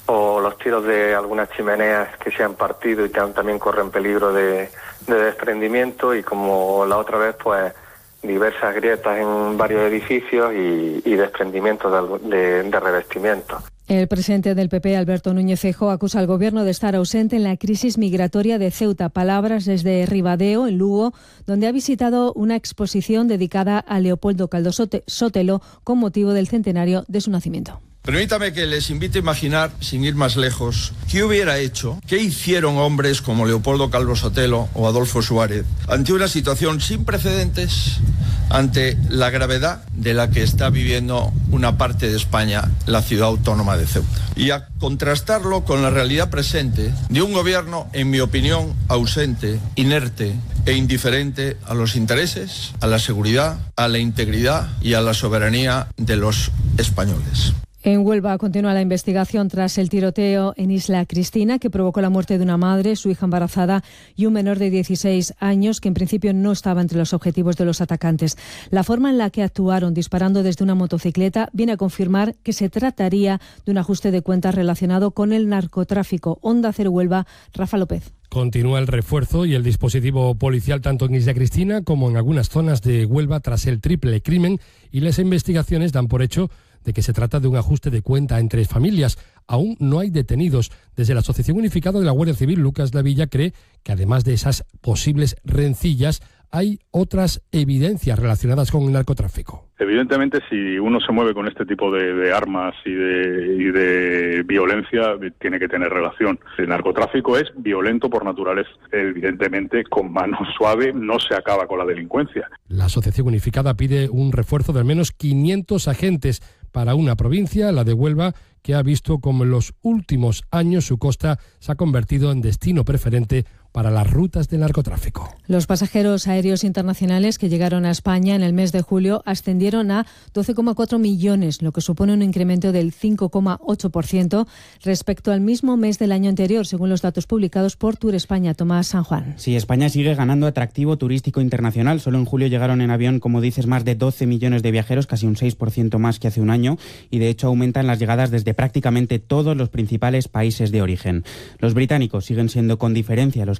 o los tiros de algunas chimeneas que se han partido y que también corren peligro de, de desprendimiento, y como la otra vez, pues diversas grietas en varios edificios y, y desprendimientos de, de, de revestimiento. El presidente del P P, Alberto Núñez Feijóo, acusa al Gobierno de estar ausente en la crisis migratoria de Ceuta. Palabras desde Ribadeo, en Lugo, donde ha visitado una exposición dedicada a Leopoldo Calvo Sotelo con motivo del centenario de su nacimiento. Permítame que les invite a imaginar, sin ir más lejos, qué hubiera hecho, qué hicieron hombres como Leopoldo Calvo Sotelo o Adolfo Suárez ante una situación sin precedentes, ante la gravedad de la que está viviendo una parte de España, la ciudad autónoma de Ceuta. Y a contrastarlo con la realidad presente de un gobierno, en mi opinión, ausente, inerte e indiferente a los intereses, a la seguridad, a la integridad y a la soberanía de los españoles. En Huelva continúa la investigación tras el tiroteo en Isla Cristina, que provocó la muerte de una madre, su hija embarazada y un menor de dieciséis años, que en principio no estaba entre los objetivos de los atacantes. La forma en la que actuaron disparando desde una motocicleta viene a confirmar que se trataría de un ajuste de cuentas relacionado con el narcotráfico. Onda Cero Huelva, Rafa López. Continúa el refuerzo y el dispositivo policial tanto en Isla Cristina como en algunas zonas de Huelva tras el triple crimen, y las investigaciones dan por hecho de que se trata de un ajuste de cuenta entre familias. Aún no hay detenidos. Desde la Asociación Unificada de la Guardia Civil, Lucas Lavilla cree que además de esas posibles rencillas, hay otras evidencias relacionadas con el narcotráfico. Evidentemente, si uno se mueve con este tipo de, de armas y de, y de violencia, tiene que tener relación. El narcotráfico es violento por naturaleza. Evidentemente, con mano suave no se acaba con la delincuencia. La Asociación Unificada pide un refuerzo de al menos quinientos agentes para una provincia, la de Huelva, que ha visto como en los últimos años su costa se ha convertido en destino preferente para las rutas de narcotráfico. Los pasajeros aéreos internacionales que llegaron a España en el mes de julio ascendieron a doce coma cuatro millones, lo que supone un incremento del cinco coma ocho por ciento respecto al mismo mes del año anterior, según los datos publicados por Tour España. Tomás San Juan. Sí, España sigue ganando atractivo turístico internacional. Solo en julio llegaron en avión, como dices, más de doce millones de viajeros, casi un seis por ciento más que hace un año, y de hecho aumentan las llegadas desde prácticamente todos los principales países de origen. Los británicos siguen siendo con diferencia los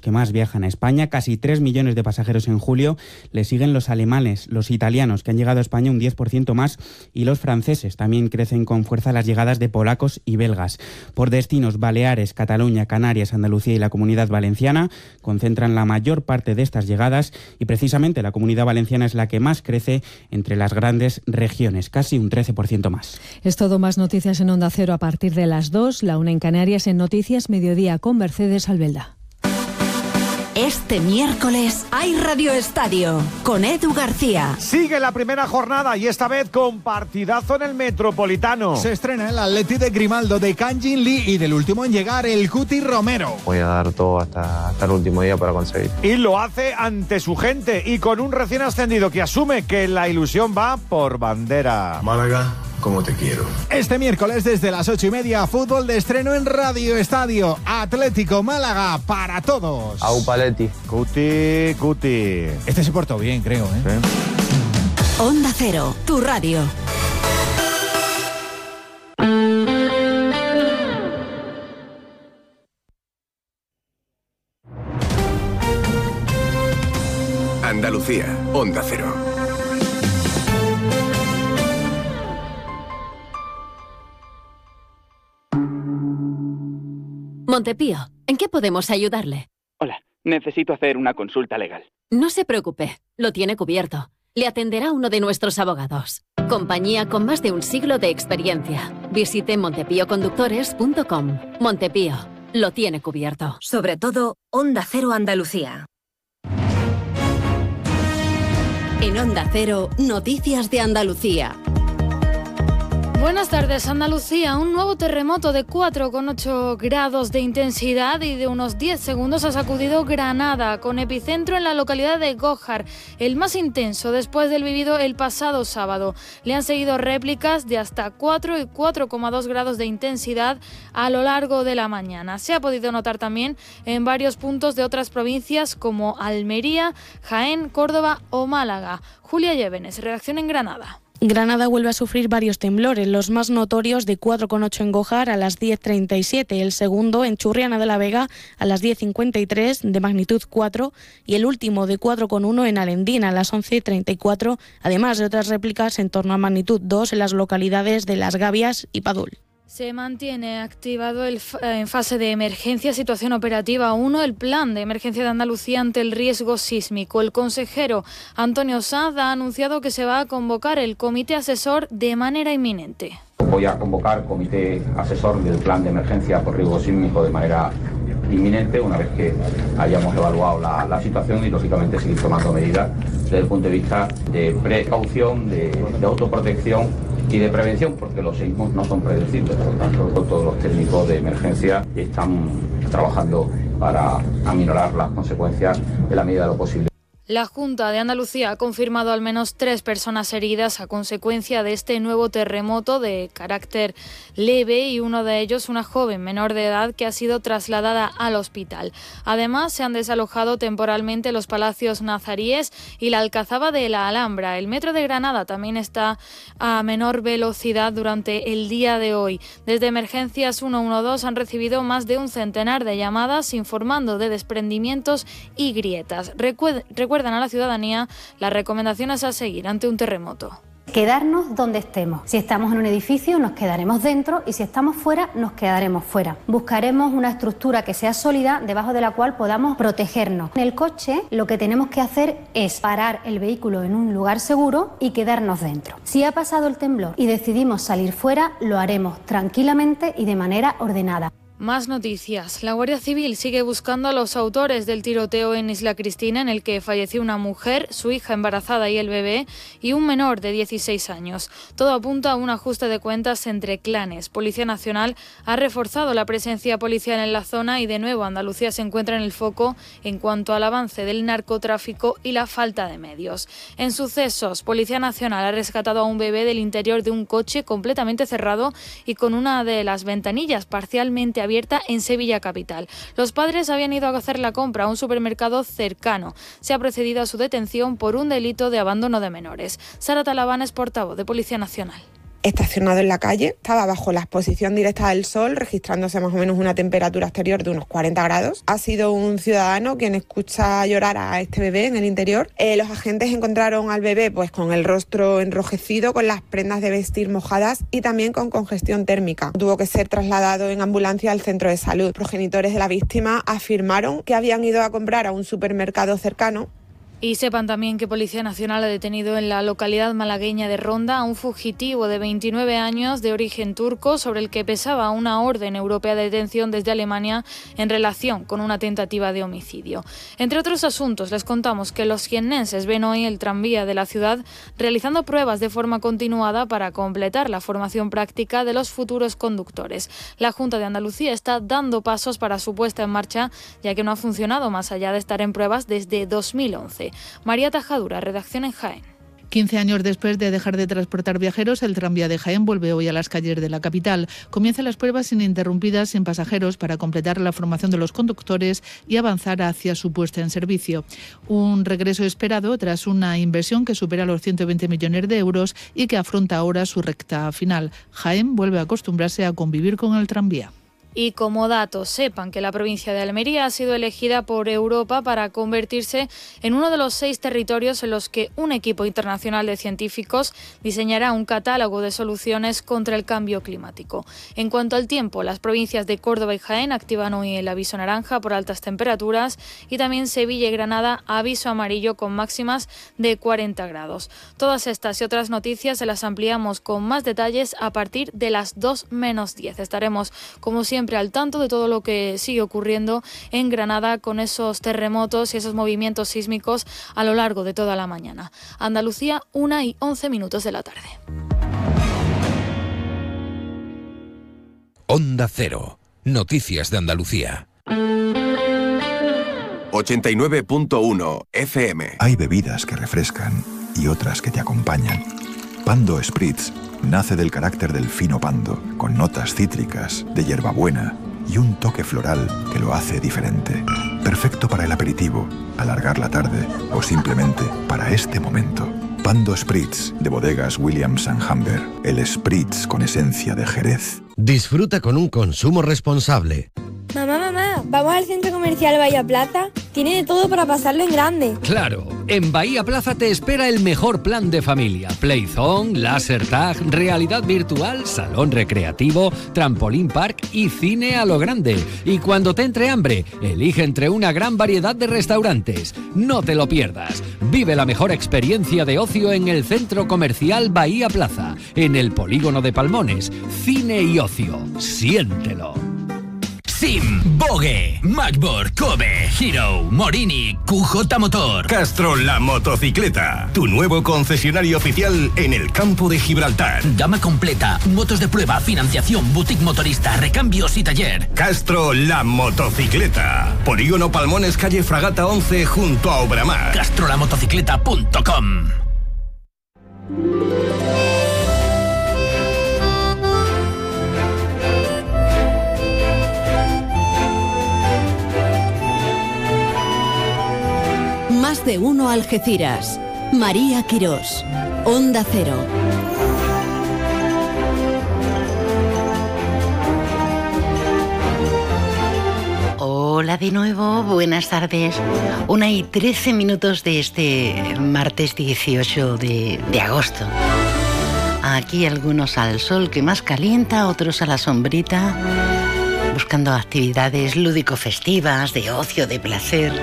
los que más viajan a España, casi tres millones de pasajeros en julio. Le siguen los alemanes, los italianos, que han llegado a España un diez por ciento más, y los franceses. También crecen con fuerza las llegadas de polacos y belgas. Por destinos, Baleares, Cataluña, Canarias, Andalucía y la Comunidad Valenciana concentran la mayor parte de estas llegadas, y precisamente la Comunidad Valenciana es la que más crece entre las grandes regiones, casi un trece por ciento más. Es todo. Más noticias en Onda Cero a partir de las dos, la una en Canarias, en Noticias Mediodía con Mercedes Albelda. Este miércoles hay Radio Estadio con Edu García. Sigue la primera jornada y esta vez con partidazo en el Metropolitano. Se estrena el Atleti de Grimaldo, de Kang Jin Lee y del último en llegar, el Cuti Romero. Voy a dar todo hasta, hasta el último día para conseguir. Y lo hace ante su gente y con un recién ascendido que asume que la ilusión va por bandera. Málaga, como te quiero. Este miércoles desde las ocho y media, fútbol de estreno en Radio Estadio. Atlético Málaga para todos. Au Paletti. Cuti, Cuti. Este se portó bien, creo, ¿eh? ¿Sí? Onda Cero, tu radio. Andalucía, Onda Cero. Montepío, ¿en qué podemos ayudarle? Hola, necesito hacer una consulta legal. No se preocupe, lo tiene cubierto. Le atenderá uno de nuestros abogados. Compañía con más de un siglo de experiencia. Visite montepío conductores punto com. Montepío, lo tiene cubierto. Sobre todo, Onda Cero Andalucía. En Onda Cero, Noticias de Andalucía. Buenas tardes, Andalucía. Un nuevo terremoto de cuatro coma ocho grados de intensidad y de unos diez segundos ha sacudido Granada, con epicentro en la localidad de Gójar, el más intenso después del vivido el pasado sábado. Le han seguido réplicas de hasta cuatro y cuatro coma dos grados de intensidad a lo largo de la mañana. Se ha podido notar también en varios puntos de otras provincias como Almería, Jaén, Córdoba o Málaga. Julia Llévenes, redacción en Granada. Granada vuelve a sufrir varios temblores, los más notorios de cuatro coma ocho en Gójar a las diez treinta y siete, el segundo en Churriana de la Vega a las diez cincuenta y tres de magnitud cuatro y el último de cuatro coma uno en Alendín a las once treinta y cuatro, además de otras réplicas en torno a magnitud dos en las localidades de Las Gavias y Padul. Se mantiene activado el, en fase de emergencia, situación operativa uno, el plan de emergencia de Andalucía ante el riesgo sísmico. El consejero Antonio Sanz ha anunciado que se va a convocar el comité asesor de manera inminente. Voy a convocar comité asesor del plan de emergencia por riesgo sísmico de manera inminente, una vez que hayamos evaluado la, la situación y, lógicamente, seguir tomando medidas desde el punto de vista de precaución, de, de autoprotección y de prevención, porque los sismos no son predecibles. Por lo tanto, todos los técnicos de emergencia están trabajando para aminorar las consecuencias de la medida de lo posible. La Junta de Andalucía ha confirmado al menos tres personas heridas a consecuencia de este nuevo terremoto de carácter leve y uno de ellos una joven menor de edad que ha sido trasladada al hospital. Además, se han desalojado temporalmente los palacios nazaríes y la Alcazaba de la Alhambra. El metro de Granada también está a menor velocidad durante el día de hoy. Desde Emergencias ciento doce han recibido más de un centenar de llamadas informando de desprendimientos y grietas. Recuerden, recuerden a la ciudadanía las recomendaciones a seguir ante un terremoto. Quedarnos donde estemos. Si estamos en un edificio, nos quedaremos dentro y si estamos fuera, nos quedaremos fuera. Buscaremos una estructura que sea sólida, debajo de la cual podamos protegernos. En el coche, lo que tenemos que hacer es parar el vehículo en un lugar seguro y quedarnos dentro. Si ha pasado el temblor y decidimos salir fuera, lo haremos tranquilamente y de manera ordenada. Más noticias. La Guardia Civil sigue buscando a los autores del tiroteo en Isla Cristina, en el que falleció una mujer, su hija embarazada y el bebé, y un menor de dieciséis años. Todo apunta a un ajuste de cuentas entre clanes. Policía Nacional ha reforzado la presencia policial en la zona y de nuevo Andalucía se encuentra en el foco en cuanto al avance del narcotráfico y la falta de medios. En sucesos, Policía Nacional ha rescatado a un bebé del interior de un coche completamente cerrado y con una de las ventanillas parcialmente abiertas abierta en Sevilla capital. Los padres habían ido a hacer la compra a un supermercado cercano. Se ha procedido a su detención por un delito de abandono de menores. Sara Talabán es portavoz de Policía Nacional. estacionado en la calle, estaba bajo la exposición directa del sol, registrándose más o menos una temperatura exterior de unos cuarenta grados. Ha sido un ciudadano quien escucha llorar a este bebé en el interior. Eh, los agentes encontraron al bebé pues con el rostro enrojecido, con las prendas de vestir mojadas y también con congestión térmica. Tuvo que ser trasladado en ambulancia al centro de salud. Progenitores de la víctima afirmaron que habían ido a comprar a un supermercado cercano. Y sepan también que Policía Nacional ha detenido en la localidad malagueña de Ronda a un fugitivo de veintinueve años de origen turco sobre el que pesaba una orden europea de detención desde Alemania en relación con una tentativa de homicidio. Entre otros asuntos, les contamos que los jiennenses ven hoy el tranvía de la ciudad realizando pruebas de forma continuada para completar la formación práctica de los futuros conductores. La Junta de Andalucía está dando pasos para su puesta en marcha, ya que no ha funcionado más allá de estar en pruebas desde dos mil once. María Tajadura, redacción en Jaén. quince años después de dejar de transportar viajeros, el tranvía de Jaén vuelve hoy a las calles de la capital. Comienzan las pruebas ininterrumpidas sin pasajeros para completar la formación de los conductores y avanzar hacia su puesta en servicio. Un regreso esperado tras una inversión que supera los ciento veinte millones de euros y que afronta ahora su recta final. Jaén vuelve a acostumbrarse a convivir con el tranvía. Y como dato, sepan que la provincia de Almería ha sido elegida por Europa para convertirse en uno de los seis territorios en los que un equipo internacional de científicos diseñará un catálogo de soluciones contra el cambio climático. En cuanto al tiempo, las provincias de Córdoba y Jaén activan hoy el aviso naranja por altas temperaturas y también Sevilla y Granada aviso amarillo con máximas de cuarenta grados. Todas estas y otras noticias se las ampliamos con más detalles a partir de las dos menos diez. Estaremos, como siempre, al tanto de todo lo que sigue ocurriendo en Granada con esos terremotos y esos movimientos sísmicos a lo largo de toda la mañana. Andalucía, una y once minutos de la tarde. Onda Cero. Noticias de Andalucía. ochenta y nueve punto uno F M. Hay bebidas que refrescan y otras que te acompañan. Pando Spritz nace del carácter del fino pando, con notas cítricas, de hierbabuena y un toque floral que lo hace diferente. Perfecto para el aperitivo, alargar la tarde o simplemente para este momento. Pando Spritz, de bodegas Williams and Humber, el Spritz con esencia de Jerez. Disfruta con un consumo responsable. Mamá, mamá, ¿vamos al centro comercial Bahía Plaza? Tiene de todo para pasarlo en grande. Claro, en Bahía Plaza te espera el mejor plan de familia. Playzone, laser tag, realidad virtual, salón recreativo, trampolín park y cine a lo grande. Y cuando te entre hambre, elige entre una gran variedad de restaurantes. No te lo pierdas. Vive la mejor experiencia de ocio en el centro comercial Bahía Plaza, en el polígono de Palmones. Cine y ocio. Siéntelo. Sim, Vogue, Macboard, Kobe, Hero, Morini, Q J Motor. Castro La Motocicleta, tu nuevo concesionario oficial en el campo de Gibraltar. Gama completa, motos de prueba, financiación, boutique motorista, recambios y taller. Castro La Motocicleta, polígono Palmones, calle Fragata once, junto a Obramar. castro la motocicleta punto com. Más de uno Algeciras. María Quirós. Onda Cero. Hola de nuevo, buenas tardes. Una y trece minutos de este martes dieciocho de, de agosto. Aquí algunos al sol que más calienta, otros a la sombrita, buscando actividades lúdico-festivas, de ocio, de placer.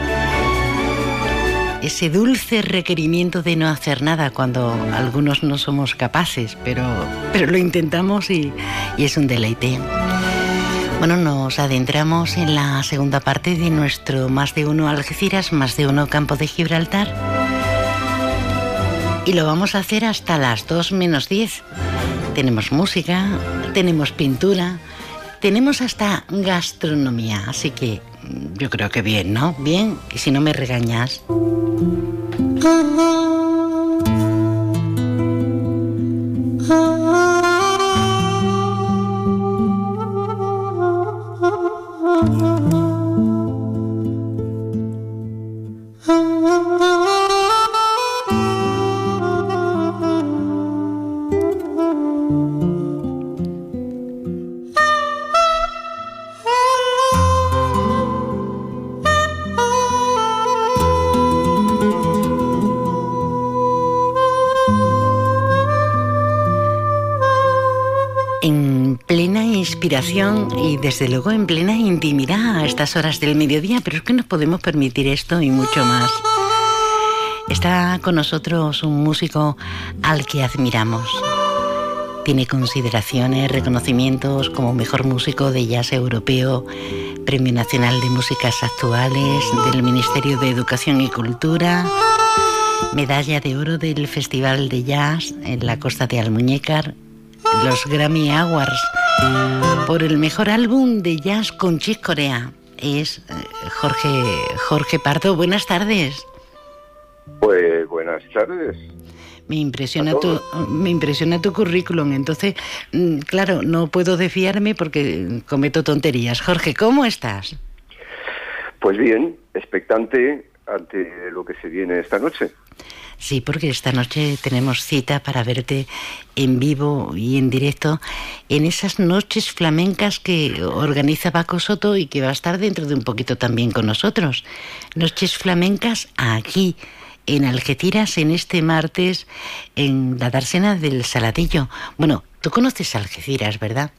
Ese dulce requerimiento de no hacer nada cuando algunos no somos capaces, pero, pero lo intentamos y, y es un deleite. Bueno, nos adentramos en la segunda parte de nuestro Más de Uno Algeciras, Más de Uno Campo de Gibraltar. Y lo vamos a hacer hasta las dos menos diez. Tenemos música, tenemos pintura, tenemos hasta gastronomía, así que yo creo que bien, ¿no? Bien, y si no me regañas. inspiración y desde luego en plena intimidad a estas horas del mediodía, pero es que nos podemos permitir esto y mucho más. Está con nosotros un músico al que admiramos. Tiene consideraciones, reconocimientos como mejor músico de jazz europeo, Premio Nacional de Músicas Actuales del Ministerio de Educación y Cultura, medalla de oro del Festival de Jazz en la Costa de Almuñécar, los Grammy Awards por el mejor álbum de jazz con Chick Corea. Es Jorge, Jorge Pardo. Buenas tardes. Pues buenas tardes. Me impresiona tu, me impresiona tu currículum, entonces, claro, no puedo desviarme porque cometo tonterías. Jorge, ¿cómo estás? Pues bien, expectante ante lo que se viene esta noche. Sí, porque esta noche tenemos cita para verte en vivo y en directo en esas noches flamencas que organiza Paco Soto y que va a estar dentro de un poquito también con nosotros. Noches flamencas aquí, en Algeciras, en este martes, en la dársena del Saladillo. Bueno, tú conoces Algeciras, ¿verdad?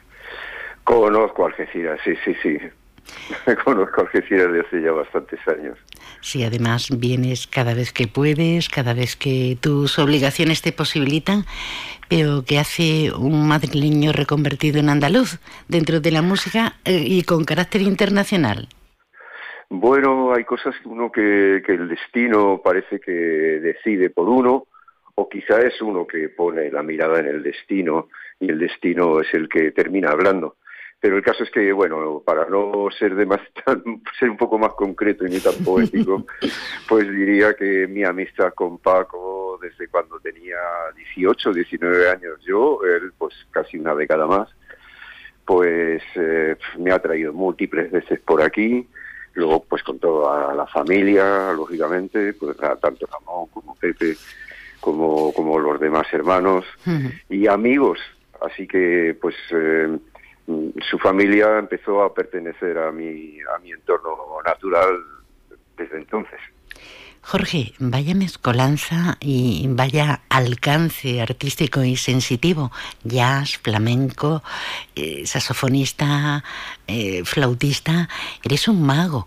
Conozco Algeciras, sí, sí, sí. Conozco Algeciras de hace ya bastantes años. Sí, además vienes cada vez que puedes, cada vez que tus obligaciones te posibilitan, pero ¿qué hace un madrileño reconvertido en andaluz dentro de la música eh, y con carácter internacional? Bueno, hay cosas que uno que, que el destino parece que decide por uno, o quizá es uno que pone la mirada en el destino y el destino es el que termina hablando. Pero el caso es que, bueno, para no ser de más, ser un poco más concreto y ni tan poético, pues diría que mi amistad con Paco desde cuando tenía dieciocho, diecinueve años yo, él pues casi una década más, pues eh, me ha traído múltiples veces por aquí. Luego, pues con toda la familia, lógicamente, pues tanto Ramón como Pepe, como, como los demás hermanos uh-huh. y amigos. Así que, pues, eh, su familia empezó a pertenecer a mi, a mi entorno natural desde entonces. Jorge, vaya mezcolanza y vaya alcance artístico y sensitivo. Jazz, flamenco, eh, saxofonista, eh, flautista. Eres un mago.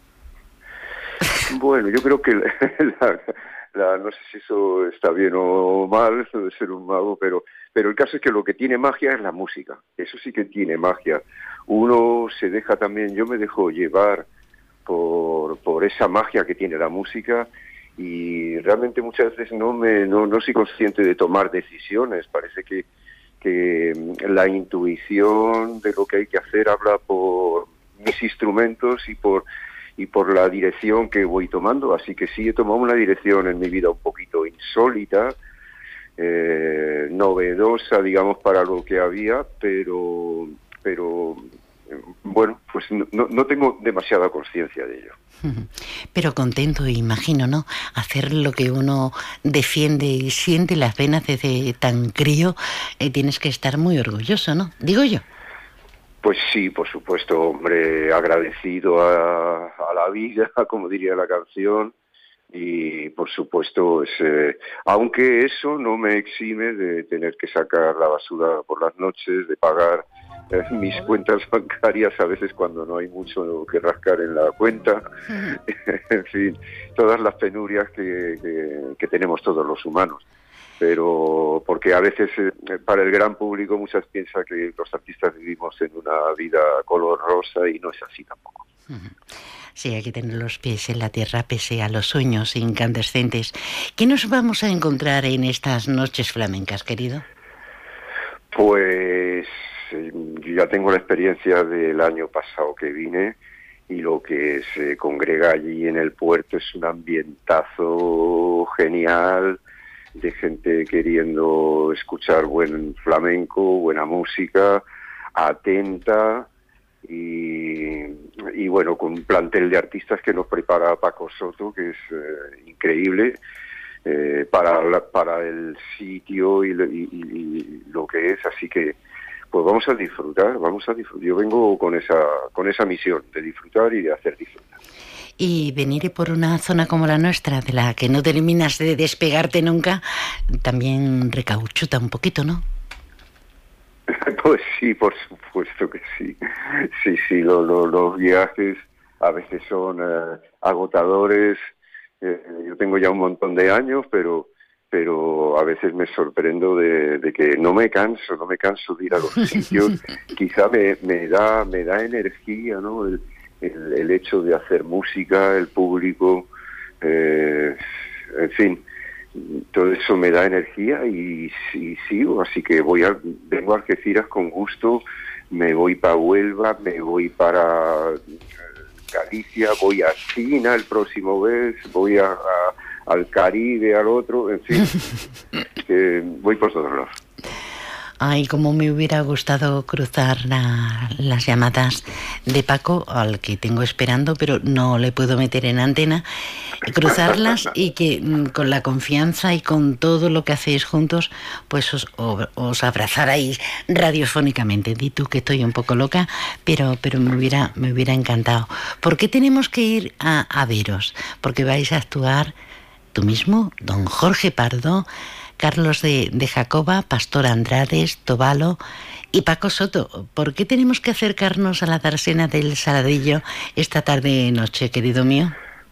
Bueno, yo creo que la, la, no sé si eso está bien o mal, eso de ser un mago, pero, pero el caso es que lo que tiene magia es la música. Eso sí que tiene magia. Uno se deja también, yo me dejo llevar por, por esa magia que tiene la música y realmente muchas veces no me no, no soy consciente de tomar decisiones. Parece que, que la intuición de lo que hay que hacer habla por mis instrumentos y por y por la dirección que voy tomando. Así que sí, he tomado una dirección en mi vida un poquito insólita, eh, novedosa, digamos, para lo que había, pero pero bueno, pues no, no tengo demasiada conciencia de ello. Pero contento, imagino, ¿no? Hacer lo que uno defiende y siente las venas desde tan crío, eh, tienes que estar muy orgulloso, ¿no? Digo yo. Pues sí, por supuesto, hombre, agradecido a, a la vida, como diría la canción, y por supuesto, es, eh, aunque eso no me exime de tener que sacar la basura por las noches, de pagar eh, mis cuentas bancarias a veces cuando no hay mucho que rascar en la cuenta, en fin, todas las penurias que, que, que tenemos todos los humanos. Pero porque a veces eh, para el gran público muchas piensan que los artistas vivimos en una vida color rosa y no es así tampoco. Sí, hay que tener los pies en la tierra pese a los sueños incandescentes. ¿Qué nos vamos a encontrar en estas noches flamencas, querido? Pues eh, yo ya tengo la experiencia del año pasado que vine y lo que se congrega allí en el puerto es un ambientazo genial, de gente queriendo escuchar buen flamenco, buena música, atenta y, y bueno, con un plantel de artistas que nos prepara Paco Soto, que es eh, increíble eh, para, la, para el sitio y, y, y lo que es, así que pues vamos a disfrutar, vamos a disfrutar. Yo vengo con esa, con esa misión de disfrutar y de hacer disfrutar. Y venir por una zona como la nuestra, de la que no terminas de despegarte nunca, también recauchuta un poquito, ¿no? Pues sí, por supuesto que sí. Sí, sí, lo, lo, los viajes a veces son eh, agotadores. Eh, yo tengo ya un montón de años, pero pero a veces me sorprendo de, de que no me canso, no me canso de ir a los sitios. Quizá me, me da me da energía, ¿no? El, el, el hecho de hacer música, el público, eh, en fin, todo eso me da energía y, y sigo. Así que voy a, vengo a Algeciras con gusto, me voy para Huelva, me voy para Galicia, voy a China el próximo mes, voy a, a al Caribe, al otro, en fin, que voy por todos lados. Ay, como me hubiera gustado cruzar la, las llamadas de Paco, al que tengo esperando, pero no le puedo meter en antena, cruzarlas y que con la confianza y con todo lo que hacéis juntos, pues os, os abrazarais radiofónicamente. Di tú que estoy un poco loca, pero, pero me hubiera, me hubiera encantado. ¿Por qué tenemos que ir a, a veros? Porque vais a actuar tú mismo, don Jorge Pardo, Carlos de, de Jacoba, Pastor Andrades, Tobalo y Paco Soto. ¿Por qué tenemos que acercarnos a la dársena del Saladillo esta tarde-noche, querido mío?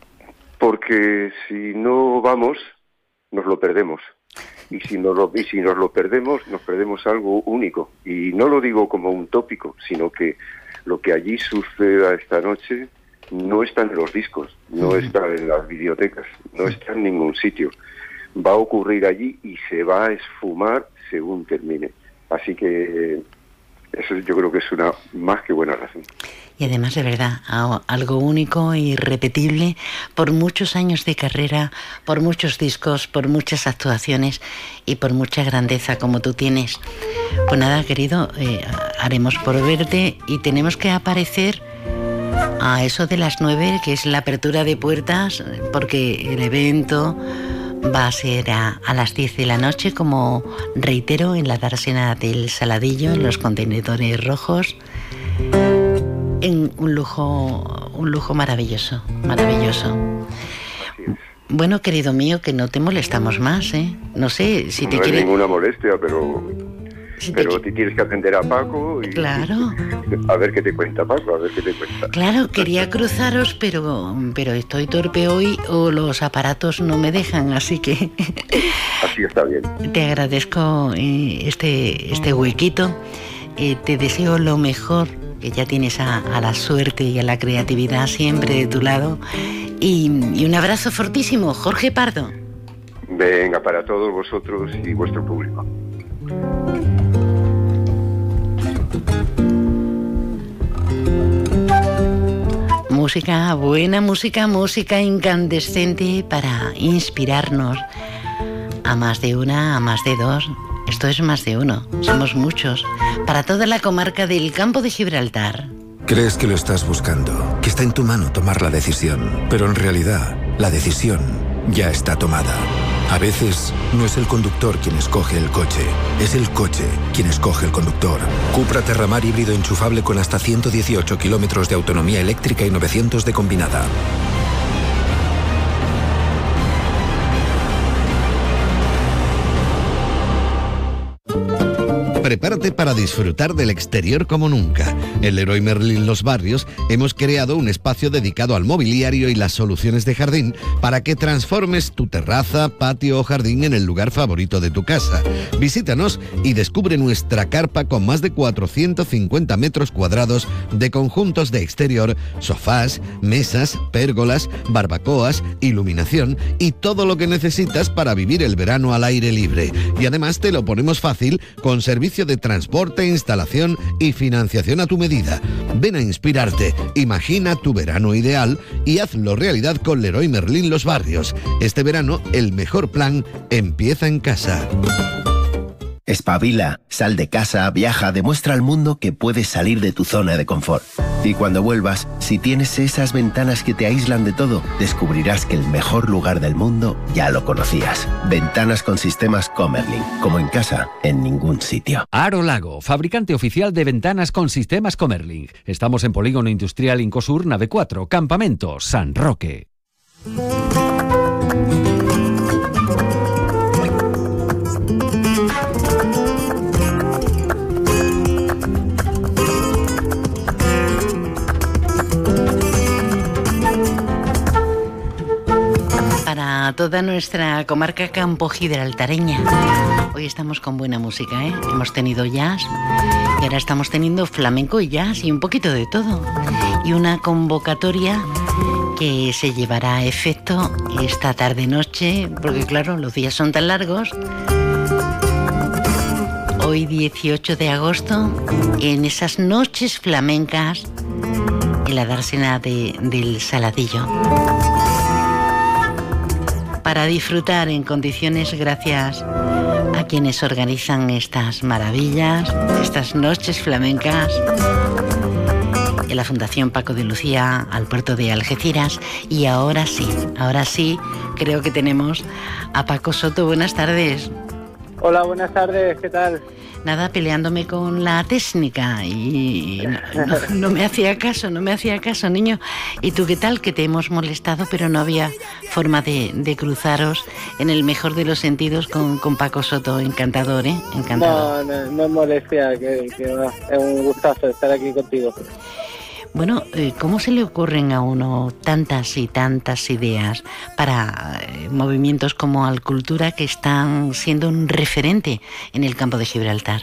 Porque si no vamos, nos lo perdemos. Y si, nos lo, y si nos lo perdemos, nos perdemos algo único. Y no lo digo como un tópico, sino que lo que allí suceda esta noche no está en los discos, no está en las bibliotecas, no está en ningún sitio. Va a ocurrir allí y se va a esfumar según termine. Así que eso yo creo que es una más que buena razón. Y además, de verdad, algo único e irrepetible por muchos años de carrera, por muchos discos, por muchas actuaciones y por mucha grandeza como tú tienes. Pues nada, querido, eh, haremos por verte y tenemos que aparecer a eso de las nueve, que es la apertura de puertas, porque el evento va a ser a, a las diez de la noche, como reitero, en la dársena del Saladillo, en los contenedores rojos, en un lujo, un lujo maravilloso, maravilloso. Bueno, querido mío, que no te molestamos más, ¿eh? No sé si te no quiere... No hay ninguna molestia, pero... Si pero te... tienes que atender a Paco y claro. A ver qué te cuenta Paco, a ver qué te cuenta. Claro, quería cruzaros, pero pero estoy torpe hoy o los aparatos no me dejan, así que... Así está bien. Te agradezco eh, este, este huequito, eh, te deseo lo mejor, que ya tienes a, a la suerte y a la creatividad siempre de tu lado, y, y un abrazo fortísimo, Jorge Pardo. Venga, para todos vosotros y vuestro público. Música, buena música, música incandescente para inspirarnos a más de una, a más de dos. Esto es más de uno, somos muchos. Para toda la comarca del Campo de Gibraltar. Crees que lo estás buscando, que está en tu mano tomar la decisión, pero en realidad la decisión ya está tomada. A veces no es el conductor quien escoge el coche, es el coche quien escoge el conductor. Cupra Terramar híbrido enchufable con hasta ciento dieciocho kilómetros de autonomía eléctrica y novecientos de combinada. Prepárate para disfrutar del exterior como nunca. En Leroy Merlin Los Barrios hemos creado un espacio dedicado al mobiliario y las soluciones de jardín para que transformes tu terraza, patio o jardín en el lugar favorito de tu casa. Visítanos y descubre nuestra carpa con más de cuatrocientos cincuenta metros cuadrados de conjuntos de exterior, sofás, mesas, pérgolas, barbacoas, iluminación y todo lo que necesitas para vivir el verano al aire libre. Y además te lo ponemos fácil con servicio de transporte, instalación y financiación a tu medida. Ven a inspirarte, imagina tu verano ideal y hazlo realidad con Leroy Merlin Los Barrios. Este verano, el mejor plan empieza en casa. Espabila, sal de casa, viaja, demuestra al mundo que puedes salir de tu zona de confort. Y cuando vuelvas, si tienes esas ventanas que te aíslan de todo, descubrirás que el mejor lugar del mundo ya lo conocías. Ventanas con sistemas Comerlin, como en casa, en ningún sitio. Aro Lago, fabricante oficial de ventanas con sistemas Comerlin. Estamos en Polígono Industrial Incosur, nave cuatro, Campamento San Roque. toda nuestra comarca campo-gibraltareña. Hoy estamos con buena música, ¿eh? Hemos tenido jazz y ahora estamos teniendo flamenco y jazz y un poquito de todo. Y una convocatoria que se llevará a efecto esta tarde-noche, porque claro, los días son tan largos. Hoy dieciocho de agosto, en esas noches flamencas, en la dársena de, del Saladillo. Para disfrutar en condiciones gracias a quienes organizan estas maravillas, estas noches flamencas, en la Fundación Paco de Lucía, al puerto de Algeciras. Y ahora sí, ahora sí, creo que tenemos a Paco Soto. Buenas tardes. Hola, buenas tardes, ¿qué tal? Nada, peleándome con la técnica y no, no, no me hacía caso, no me hacía caso, niño. ¿Y tú qué tal? Que te hemos molestado, pero no había forma de, de cruzaros en el mejor de los sentidos con, con Paco Soto. Encantador, ¿eh? Encantador. No, no, no es molestia, que, que no, es un gustazo estar aquí contigo. Bueno, ¿cómo se le ocurren a uno tantas y tantas ideas para eh, movimientos como Alcultura, que están siendo un referente en el campo de Gibraltar?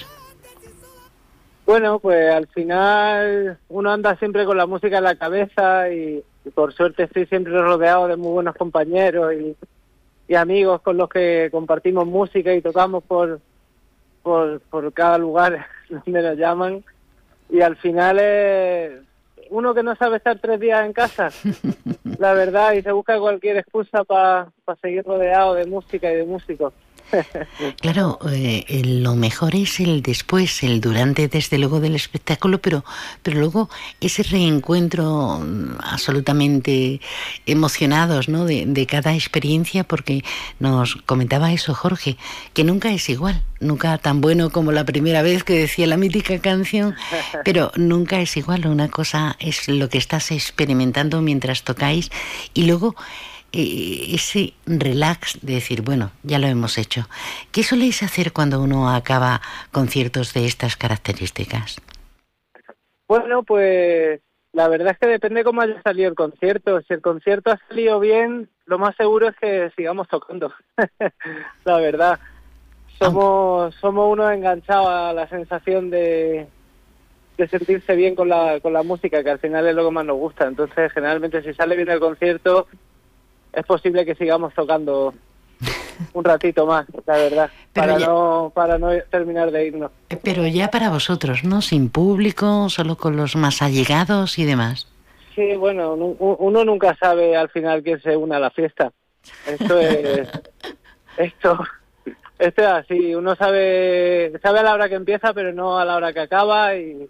Bueno, pues al final uno anda siempre con la música en la cabeza y, y por suerte estoy siempre rodeado de muy buenos compañeros y, y amigos con los que compartimos música y tocamos por, por, por cada lugar donde nos llaman. Y al final es uno que no sabe estar tres días en casa, la verdad, y se busca cualquier excusa para pa seguir rodeado de música y de músicos. Claro, eh, lo mejor es el después, el durante, desde luego, del espectáculo, pero, pero luego ese reencuentro absolutamente emocionados, ¿no?, de, de cada experiencia, porque nos comentaba eso Jorge, que nunca es igual, nunca tan bueno como la primera vez que decía la mítica canción, pero nunca es igual. Una cosa es lo que estás experimentando mientras tocáis y luego ese relax de decir, bueno, ya lo hemos hecho. ¿Qué soléis hacer cuando uno acaba conciertos de estas características? Bueno, pues la verdad es que depende cómo haya salido el concierto. Si el concierto ha salido bien, lo más seguro es que sigamos tocando. La verdad, somos somos unos enganchados a la sensación de de sentirse bien con la con la música, que al final es lo que más nos gusta. Entonces, generalmente, si sale bien el concierto, es posible que sigamos tocando un ratito más, la verdad, Pero para ya... no para no terminar de irnos. Pero ya para vosotros, ¿no? Sin público, solo con los más allegados y demás. Sí, bueno, uno nunca sabe al final quién se une a la fiesta. Esto es esto esto es así. Uno sabe sabe a la hora que empieza, pero no a la hora que acaba, y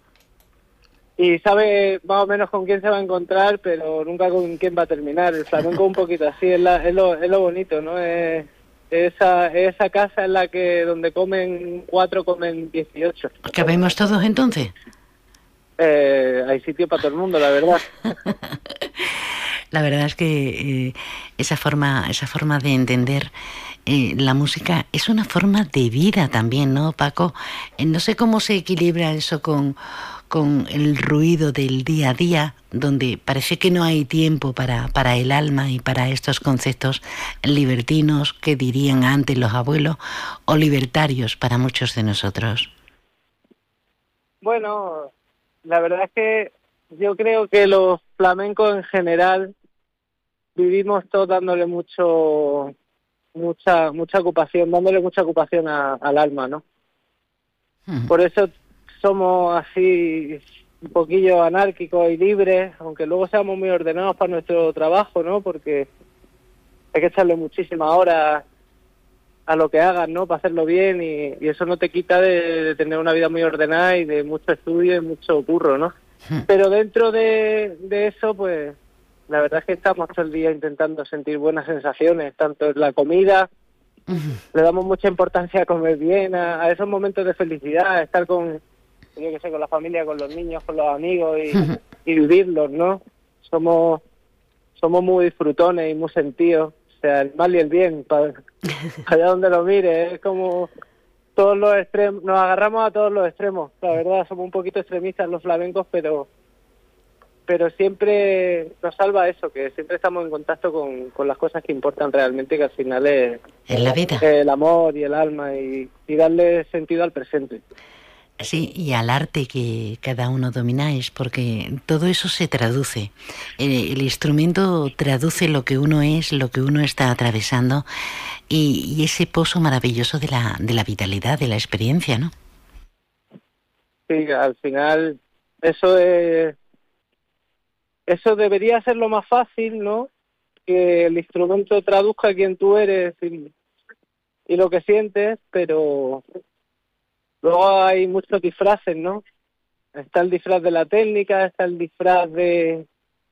y sabe más o menos con quién se va a encontrar, pero nunca con quién va a terminar. El flamenco un poquito así, es, la, es, lo, es lo bonito, ¿no? Es, esa, esa casa en la que donde comen cuatro, comen dieciocho. ¿Cabemos todos entonces? Eh, hay sitio para todo el mundo, la verdad. La verdad es que eh, esa forma, esa forma de entender eh, la música es una forma de vida también, ¿no, Paco? Eh, no sé cómo se equilibra eso con, con el ruido del día a día, donde parece que no hay tiempo para, para el alma y para estos conceptos libertinos que dirían antes los abuelos, o libertarios para muchos de nosotros. Bueno, la verdad es que yo creo que los flamencos en general vivimos todos dándole mucho mucha mucha ocupación, dándole mucha ocupación a, al alma, ¿no? Uh-huh. Por eso somos así un poquillo anárquicos y libres, aunque luego seamos muy ordenados para nuestro trabajo, ¿no? Porque hay que echarle muchísimas horas a lo que hagas, ¿no? Para hacerlo bien, y, y eso no te quita de, de tener una vida muy ordenada y de mucho estudio y mucho curro, ¿no? Uh-huh. Pero dentro de, de eso, pues la verdad es que estamos todo el día intentando sentir buenas sensaciones, tanto en la comida, uh-huh. le damos mucha importancia a comer bien, a, a esos momentos de felicidad, a estar con, yo qué sé, con la familia, con los niños, con los amigos y, uh-huh. y vivirlos, ¿no? Somos somos muy disfrutones y muy sentidos, o sea, el mal y el bien, para allá donde lo mires, es como todos los extremos, nos agarramos a todos los extremos, la verdad, somos un poquito extremistas los flamencos, pero pero siempre nos salva eso, que siempre estamos en contacto con, con las cosas que importan realmente, que al final es en la vida, el amor y el alma, y, y darle sentido al presente. Sí, y al arte que cada uno domináis, porque todo eso se traduce. El, el instrumento traduce lo que uno es, lo que uno está atravesando, y, y ese pozo maravilloso de la, de la vitalidad, de la experiencia, ¿no? Sí, al final eso es, eso debería ser lo más fácil, ¿no? Que el instrumento traduzca quién tú eres y, y lo que sientes, pero luego hay muchos disfraces, ¿no? Está el disfraz de la técnica, está el disfraz de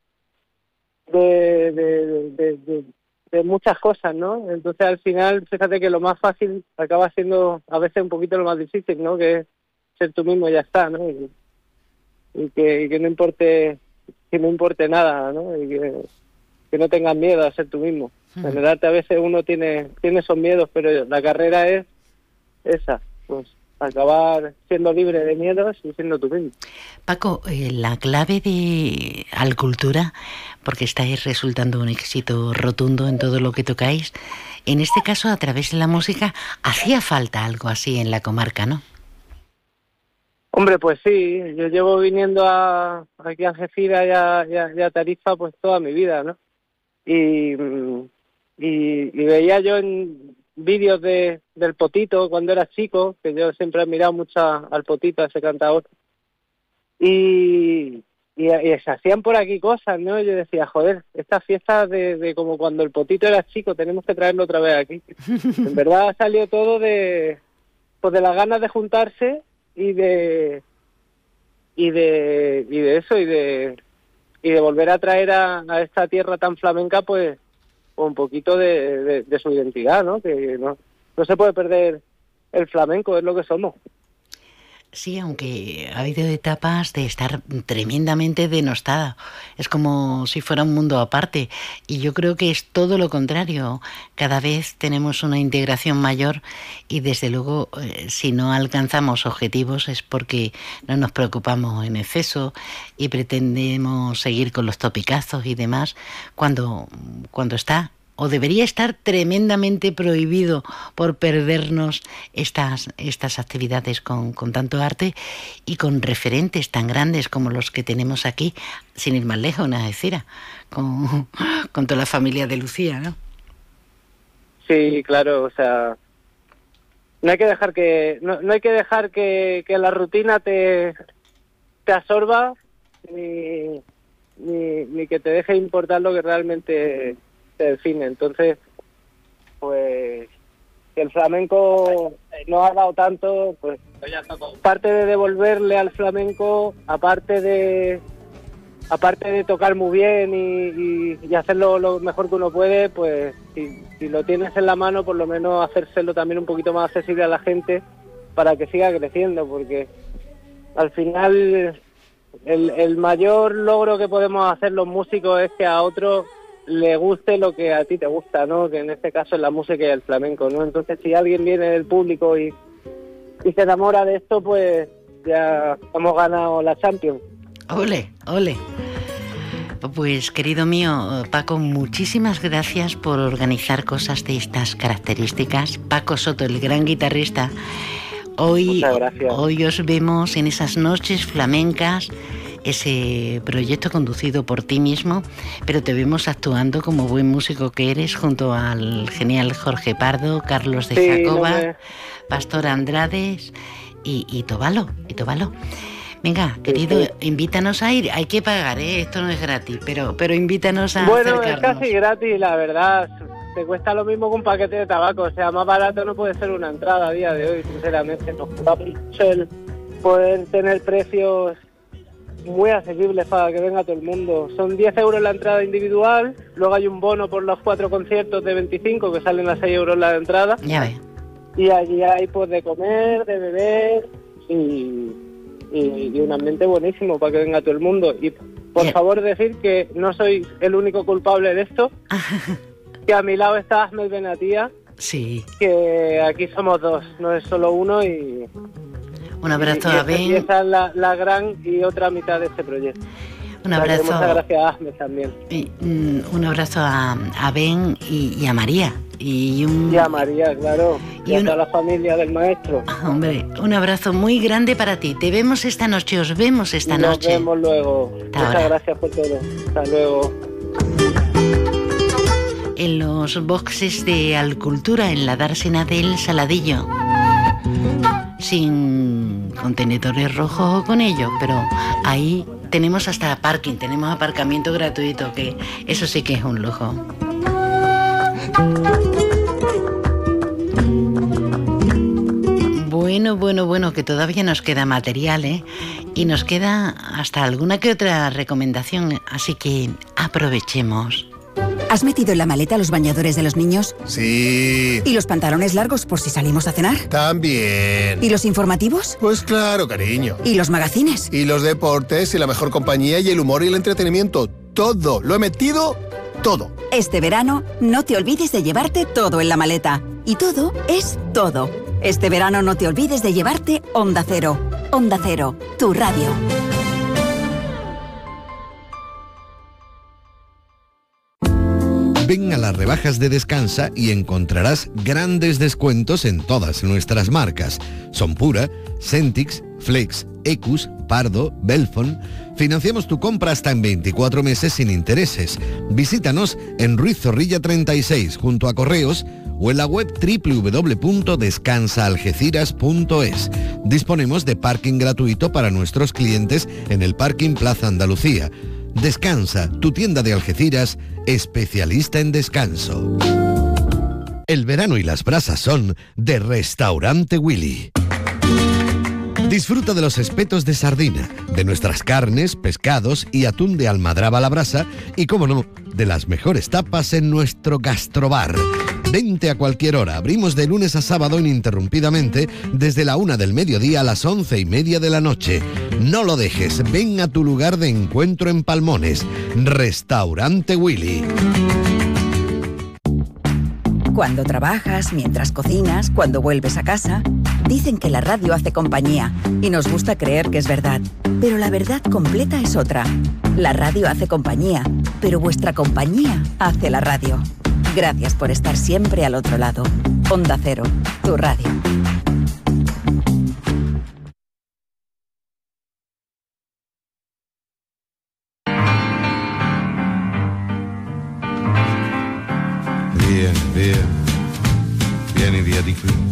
de, de, de, de, de muchas cosas, ¿no? Entonces al final, fíjate que lo más fácil acaba siendo a veces un poquito lo más difícil, ¿no? Que es ser tú mismo y ya está, ¿no? Y, y, que, y que no importe que no importe nada, ¿no? Y que, que no tengas miedo a ser tú mismo. En el arte a veces uno tiene tiene esos miedos, pero la carrera es esa, pues acabar siendo libre de miedos y siendo tú mismo. Paco, eh, la clave de Alcultura, porque estáis resultando un éxito rotundo en todo lo que tocáis, en este caso a través de la música, hacía falta algo así en la comarca, ¿no? Hombre, pues sí, yo llevo viniendo a, aquí a Algeciras y a, y, a, y a Tarifa pues toda mi vida, ¿no? Y, y, y veía yo en vídeos de del Potito cuando era chico, que yo siempre he admirado mucho al Potito, a ese cantador, y, y, y se hacían por aquí cosas, ¿no? Yo decía, joder, estas fiestas de, de como cuando el Potito era chico, tenemos que traerlo otra vez aquí. En verdad salió todo de pues de las ganas de juntarse y de y de y de eso y de y de volver a traer a, a esta tierra tan flamenca pues un poquito de, de, de su identidad, ¿no? Que no, no se puede perder el flamenco, es lo que somos. Sí, aunque ha habido etapas de estar tremendamente denostada. Es como si fuera un mundo aparte. Y yo creo que es todo lo contrario. Cada vez tenemos una integración mayor y desde luego eh, si no alcanzamos objetivos es porque no nos preocupamos en exceso y pretendemos seguir con los topicazos y demás cuando, cuando está o debería estar tremendamente prohibido por perdernos estas, estas actividades con, con tanto arte y con referentes tan grandes como los que tenemos aquí, sin ir más lejos, una Algeciras, con, con toda la familia de Lucía, ¿no? Sí, claro, o sea, no hay que dejar que no, no hay que dejar que, que la rutina te, te absorba ni, ni, ni que te deje importar lo que realmente del cine. Entonces pues el flamenco no ha dado tanto, pues aparte de devolverle al flamenco, aparte de aparte de tocar muy bien y, y, y hacerlo lo mejor que uno puede, pues si, si lo tienes en la mano, por lo menos hacérselo también un poquito más accesible a la gente para que siga creciendo, porque al final el, el mayor logro que podemos hacer los músicos es que a otros le guste lo que a ti te gusta, ¿no? Que en este caso es la música y el flamenco, ¿no? Entonces, si alguien viene del público y, y se enamora de esto, pues ya hemos ganado la Champions. Ole, ole. Pues, querido mío, Paco, muchísimas gracias por organizar cosas de estas características. Paco Soto, el gran guitarrista. Hoy, hoy os vemos en esas noches flamencas, ese proyecto conducido por ti mismo, pero te vemos actuando como buen músico que eres junto al genial Jorge Pardo, Carlos de sí, Jacoba, no me... Pastor Andrades y, y Tobalo, y Tobalo. Venga, querido, sí, sí. Invítanos a ir. Hay que pagar, ¿eh? Esto no es gratis, pero pero invítanos a bueno, acercarnos. Es casi gratis, la verdad. Te cuesta lo mismo que un paquete de tabaco. O sea, más barato no puede ser una entrada a día de hoy, sinceramente. Nos gusta mucho el poder tener precios muy asequibles para que venga todo el mundo. Son diez euros la entrada individual, luego hay un bono por los cuatro conciertos de veinticinco que salen a seis euros la entrada. Ya ve. Y allí hay pues de comer, de beber y, y, y un ambiente buenísimo para que venga todo el mundo. Y por yeah. favor decir que no soy el único culpable de esto, que a mi lado está Ahmed Benatía, sí. que aquí somos dos, no es solo uno y... Un abrazo y, y a Ben. Y esa es la, la gran y otra mitad de este proyecto. Un abrazo. Muchas gracias a Ahmed también. Y, mm, un abrazo a, a Ben y, y a María. Y, un, y a María, claro. Y, y a toda la familia del maestro. Hombre, un abrazo muy grande para ti. Te vemos esta noche, os vemos esta Nos noche. Nos vemos luego. Hasta Muchas ahora. gracias por todo. Hasta luego. En los boxes de Alcultura, en la dársena del Saladillo. Sin contenedores rojos o con ellos, pero ahí tenemos hasta parking, tenemos aparcamiento gratuito, que eso sí que es un lujo. Bueno, bueno, bueno, que todavía nos queda material, ¿eh? Y nos queda hasta alguna que otra recomendación, así que aprovechemos. ¿Has metido en la maleta los bañadores de los niños? Sí. ¿Y los pantalones largos por si salimos a cenar? También. ¿Y los informativos? Pues claro, cariño. ¿Y los magazines? Y los deportes, y la mejor compañía, y el humor y el entretenimiento. Todo. Lo he metido todo. Este verano, no te olvides de llevarte todo en la maleta. Y todo es todo. Este verano no te olvides de llevarte Onda Cero. Onda Cero, tu radio. Ven a las rebajas de Descansa y encontrarás grandes descuentos en todas nuestras marcas. Son Pura, Centix, Flex, Ecus, Pardo, Belfon. Financiamos tu compra hasta en veinticuatro meses sin intereses. Visítanos en Ruiz Zorrilla treinta y seis junto a Correos o en la web doble u doble u doble u punto descansa algeciras punto es. Disponemos de parking gratuito para nuestros clientes en el Parking Plaza Andalucía. Descansa, tu tienda de Algeciras, especialista en descanso. El verano y las brasas son de Restaurante Willy. Disfruta de los espetos de sardina, de nuestras carnes, pescados y atún de almadraba a la brasa y, como no, de las mejores tapas en nuestro gastrobar. Vente a cualquier hora, abrimos de lunes a sábado ininterrumpidamente desde la una del mediodía a las once y media de la noche. No lo dejes, ven a tu lugar de encuentro en Palmones, Restaurante Willy. Cuando trabajas, mientras cocinas, cuando vuelves a casa, dicen que la radio hace compañía y nos gusta creer que es verdad. Pero la verdad completa es otra. La radio hace compañía, pero vuestra compañía hace la radio. Gracias por estar siempre al otro lado. Onda Cero, tu radio. Vieni, via, vieni via di qui.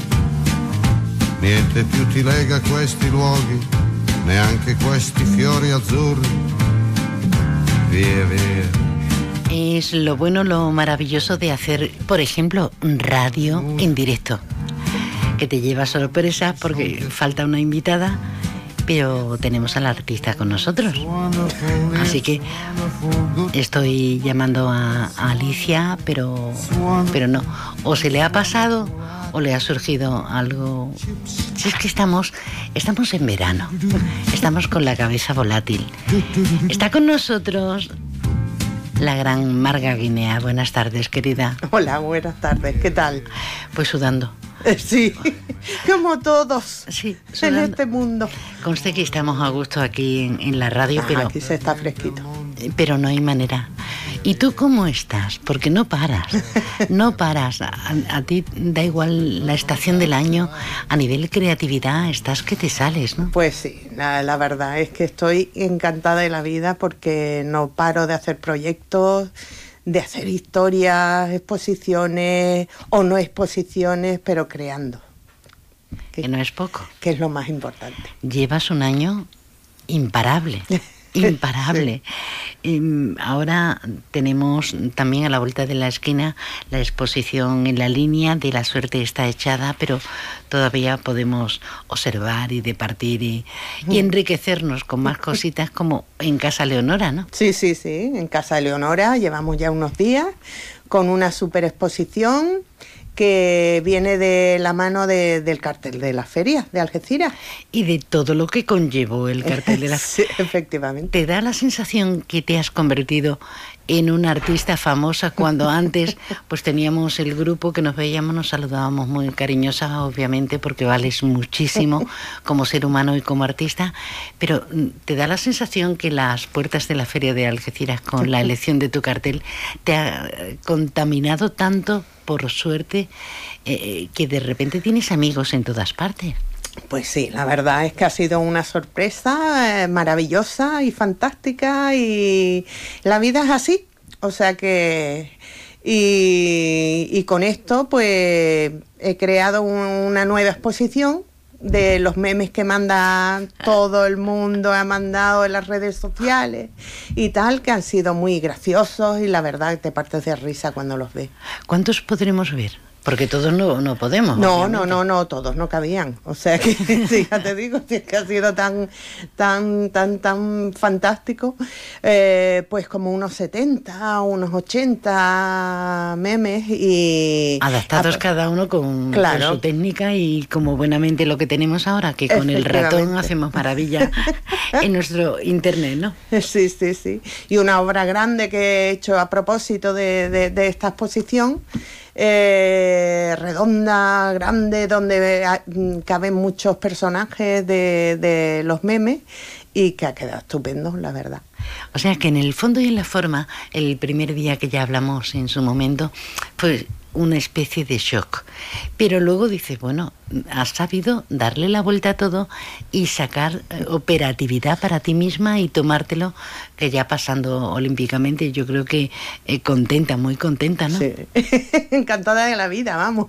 Niente più ti lega a questi luoghi, neanche questi fiori azzurri. Via, via. Es lo bueno, lo maravilloso de hacer, por ejemplo, radio en directo. Que te lleva sorpresa porque falta una invitada, pero tenemos al artista con nosotros. Así que estoy llamando a, a Alicia, pero, pero no. O se le ha pasado o le ha surgido algo. Si es que estamos, estamos en verano, estamos con la cabeza volátil. Está con nosotros la gran Marga Guinea. Buenas tardes, querida. Hola, buenas tardes. ¿Qué tal? Pues sudando. Sí, como todos sí, en este mundo. Conste que estamos a gusto aquí en, en la radio, ah, pero aquí se está fresquito. Pero no hay manera. ¿Y tú cómo estás? Porque no paras, no paras. A, a ti da igual la estación del año, a nivel creatividad estás que te sales, ¿no? Pues sí, la, la verdad es que estoy encantada de la vida porque no paro de hacer proyectos, de hacer historias, exposiciones o no exposiciones, pero creando. Que, que no es poco. Que es lo más importante. Llevas un año imparable. Imparable. Sí. Ahora tenemos también a la vuelta de la esquina la exposición En la línea de La suerte está echada, pero todavía podemos observar y departir y, y enriquecernos con más cositas como en Casa Leonora, ¿no? Sí, sí, sí, en Casa Leonora llevamos ya unos días con una super exposición que viene de la mano de, del cartel de la feria de Algeciras. Y de todo lo que conllevó el cartel de la feria. Sí, efectivamente. ¿Te da la sensación que te has convertido en una artista famosa, cuando antes pues teníamos el grupo que nos veíamos, nos saludábamos muy cariñosas, obviamente, porque vales muchísimo como ser humano y como artista, pero ¿te da la sensación que las puertas de la Feria de Algeciras, con la elección de tu cartel, te ha contaminado tanto, por suerte, eh, que de repente tienes amigos en todas partes? Pues sí, la verdad es que ha sido una sorpresa eh, maravillosa y fantástica, y la vida es así, o sea que... Y, y con esto pues he creado un, una nueva exposición de los memes que manda todo el mundo, ha mandado en las redes sociales y tal, que han sido muy graciosos, y la verdad que te partes de risa cuando los ves. ¿Cuántos podremos ver? Porque todos no, no podemos. No, obviamente. no, no, no, todos no cabían. O sea que, sí, ya te digo, es que ha sido tan, tan, tan, tan fantástico. Eh, pues como unos setenta, unos ochenta memes y... Adaptados cada uno con, claro. con su técnica, y como buenamente lo que tenemos ahora, que con el ratón hacemos maravilla en nuestro internet, ¿no? Sí, sí, sí. Y una obra grande que he hecho a propósito de, de, de esta exposición, Eh, redonda, grande, donde caben muchos personajes de, de los memes, y que ha quedado estupendo, la verdad. O sea que en el fondo y en la forma, el primer día que ya hablamos en su momento, fue una especie de shock. Pero luego dices, bueno, has sabido darle la vuelta a todo y sacar eh, operatividad para ti misma y tomártelo, que ya pasando olímpicamente, yo creo que eh, contenta, muy contenta, ¿no? Sí, encantada de la vida, vamos.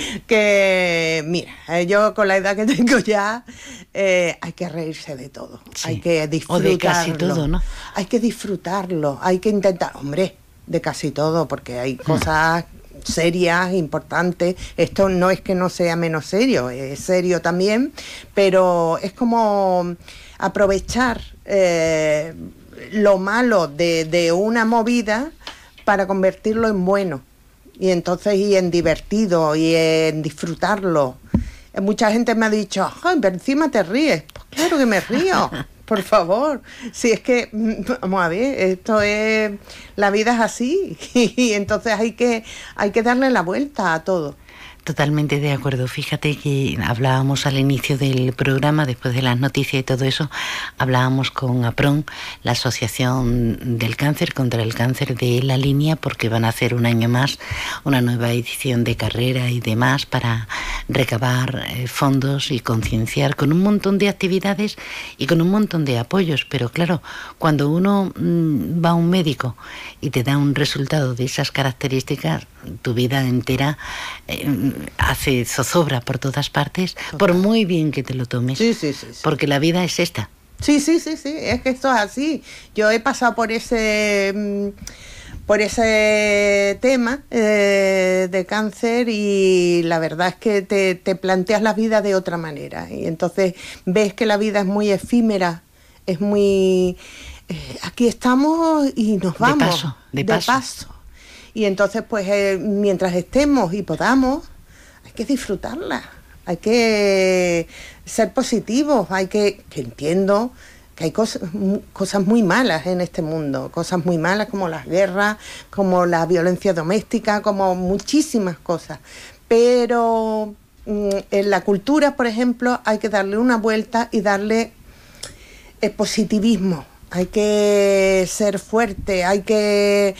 Que, mira, eh, yo con la edad que tengo ya, eh, hay que reírse de todo, sí. Hay que disfrutarlo. O de casi todo, ¿no? Hay que disfrutarlo, hay que intentar, hombre, de casi todo, porque hay cosas... serias, importantes. Esto no es que no sea menos serio, es serio también, pero es como aprovechar eh, lo malo de, de una movida para convertirlo en bueno, y entonces y en divertido y en disfrutarlo. Mucha gente me ha dicho, ay, pero encima te ríes. Pues claro que me río. Por favor, si es que, vamos a ver, esto es, la vida es así, y entonces hay que, hay que darle la vuelta a todo. Totalmente de acuerdo. Fíjate que hablábamos al inicio del programa, después de las noticias y todo eso, hablábamos con APRON, la Asociación del Cáncer, contra el Cáncer de La Línea, porque van a hacer un año más una nueva edición de carrera y demás para recabar eh, fondos y concienciar, con un montón de actividades y con un montón de apoyos. Pero claro, cuando uno mmm, va a un médico y te da un resultado de esas características, tu vida entera eh, hace zozobra por todas partes, total. Por muy bien que te lo tomes. Sí, sí, sí, sí. Porque la vida es esta. Sí, sí, sí, sí, es que esto es así. Yo he pasado por ese por ese tema eh, de cáncer, y la verdad es que te, te planteas la vida de otra manera, y entonces ves que la vida es muy efímera, es muy... Eh, aquí estamos y nos vamos. De paso, de, de paso. paso. Y entonces, pues, eh, mientras estemos y podamos, hay que disfrutarla, hay que ser positivos, hay que, que entiendo que hay cosas, cosas muy malas en este mundo, cosas muy malas como las guerras, como la violencia doméstica, como muchísimas cosas, pero mm, en la cultura, por ejemplo, hay que darle una vuelta y darle eh, positivismo. Hay que ser fuerte, hay que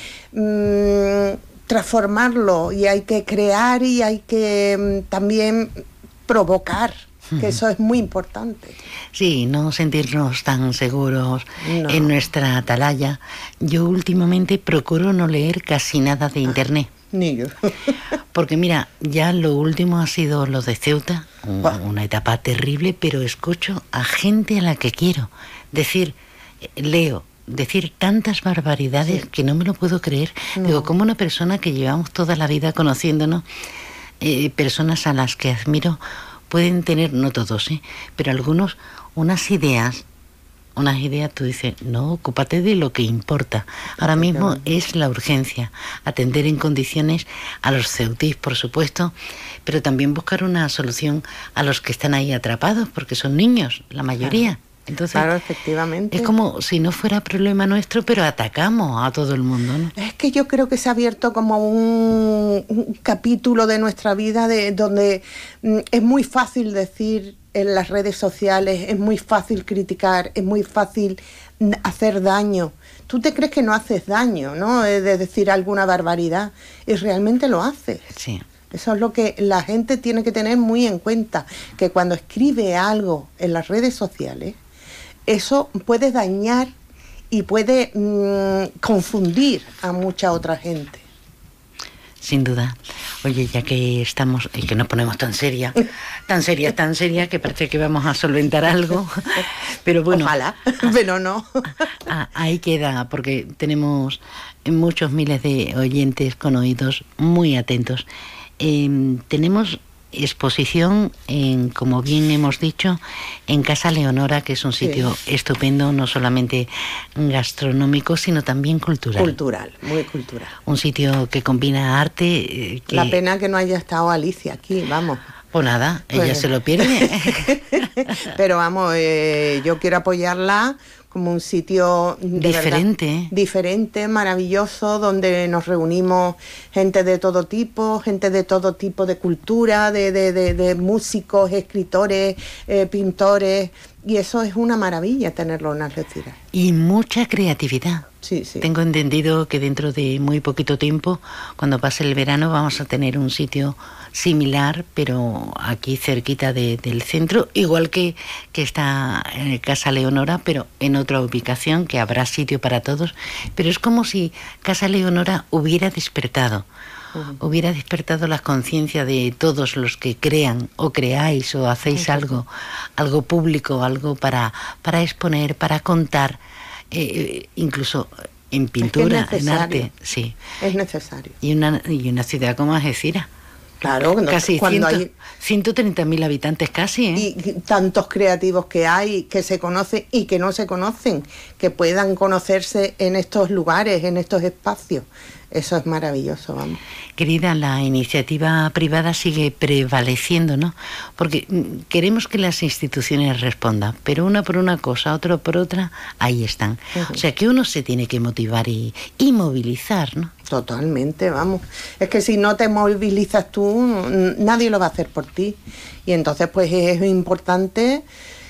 mmm, transformarlo, y hay que crear, y hay que mmm, también provocar, que eso es muy importante. Sí, no sentirnos tan seguros no. en nuestra atalaya. Yo últimamente procuro no leer casi nada de internet. Ni yo. Porque mira, ya lo último ha sido lo de Ceuta, una etapa terrible, pero escucho a gente a la que quiero decir... Leo, decir tantas barbaridades, sí. que no me lo puedo creer. No. Digo, como una persona que llevamos toda la vida conociéndonos, eh, personas a las que admiro, pueden tener, no todos, ¿eh? pero algunos, unas ideas, unas ideas, tú dices, no, ocúpate de lo que importa. Ahora mismo es la urgencia, atender en condiciones a los ceutíes, por supuesto, pero también buscar una solución a los que están ahí atrapados, porque son niños, la mayoría. Entonces, claro, efectivamente. Es como si no fuera problema nuestro, pero atacamos a todo el mundo, ¿no? Es que yo creo que se ha abierto como un, un capítulo de nuestra vida de donde mm, es muy fácil decir en las redes sociales, es muy fácil criticar, es muy fácil hacer daño. Tú te crees que no haces daño, ¿no? De decir alguna barbaridad, y realmente lo haces. Sí. Eso es lo que la gente tiene que tener muy en cuenta, que cuando escribe algo en las redes sociales, eso puede dañar y puede mmm, confundir a mucha otra gente. Sin duda. Oye, ya que estamos y que nos ponemos tan seria, tan seria, tan seria, que parece que vamos a solventar algo, pero bueno. Ojalá, pero no. Ahí queda, porque tenemos muchos miles de oyentes con oídos muy atentos. Eh, tenemos exposición, en, como bien hemos dicho, en Casa Leonora, que es un sitio sí. estupendo, no solamente gastronómico, sino también cultural. Cultural, muy cultural. Un sitio que combina arte... Eh, que... La pena que no haya estado Alicia aquí, vamos. Pues nada, ella pues... se lo pierde. Pero vamos, eh, yo quiero apoyarla como un sitio de diferente, verdad, diferente, maravilloso, donde nos reunimos gente de todo tipo, gente de todo tipo de cultura, de, de, de, de músicos, escritores, eh, pintores, y eso es una maravilla tenerlo en Algeciras. Y mucha creatividad. Sí, sí. Tengo entendido que dentro de muy poquito tiempo, cuando pase el verano, vamos a tener un sitio similar, pero aquí cerquita de, del centro, igual que, que está en Casa Leonora, pero en otra ubicación, que habrá sitio para todos. Pero es como si Casa Leonora hubiera despertado, uh-huh. hubiera despertado la conciencia de todos los que crean o creáis o hacéis uh-huh. algo, algo público, algo para, para exponer, para contar, eh, incluso en pintura, es que es en arte. Sí. Es necesario. Y una, y una ciudad como Algeciras. Claro, no, casi cuando ciento, hay ciento treinta mil habitantes casi, ¿eh? Y, y tantos creativos que hay, que se conocen y que no se conocen, que puedan conocerse en estos lugares, en estos espacios. Eso es maravilloso, vamos. Querida, la iniciativa privada sigue prevaleciendo, ¿no? Porque queremos que las instituciones respondan, pero una por una cosa, otra por otra, ahí están. Uh-huh. O sea que uno se tiene que motivar y, y movilizar, ¿no? Totalmente, vamos. Es que si no te movilizas tú, nadie lo va a hacer por ti. Y entonces, pues es importante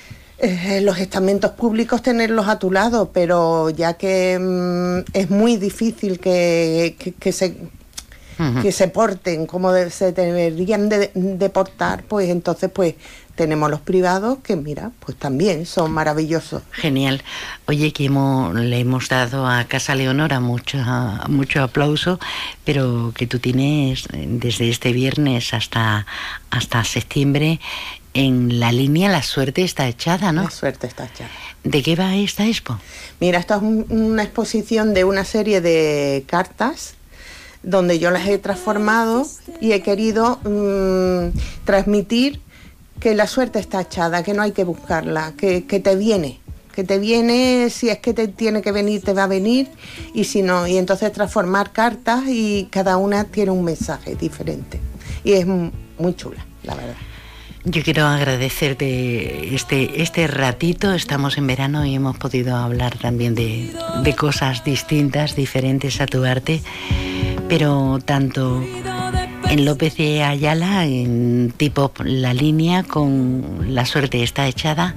eh, los estamentos públicos tenerlos a tu lado, pero ya que mmm, es muy difícil que, que, que se... Uh-huh. que se porten como de, se deberían de, de portar, pues entonces pues tenemos los privados que mira, pues también son maravillosos. Genial. Oye, que hemos, le hemos dado a Casa Leonora mucho, mucho aplauso, pero que tú tienes desde este viernes hasta, hasta septiembre en la línea La Suerte está echada, ¿no? La Suerte está echada. ¿De qué va esta expo? Mira, esta es un, una exposición de una serie de cartas donde yo las he transformado y he querido mmm, transmitir que la suerte está echada, que no hay que buscarla, que, que te viene, que te viene, si es que te tiene que venir, te va a venir, y si no, y entonces transformar cartas y cada una tiene un mensaje diferente. Y es muy chula, la verdad. Yo quiero agradecerte este, este ratito, estamos en verano y hemos podido hablar también de, de cosas distintas, diferentes a tu arte, pero tanto en López de Ayala, en tipo La Línea, con La Suerte está echada,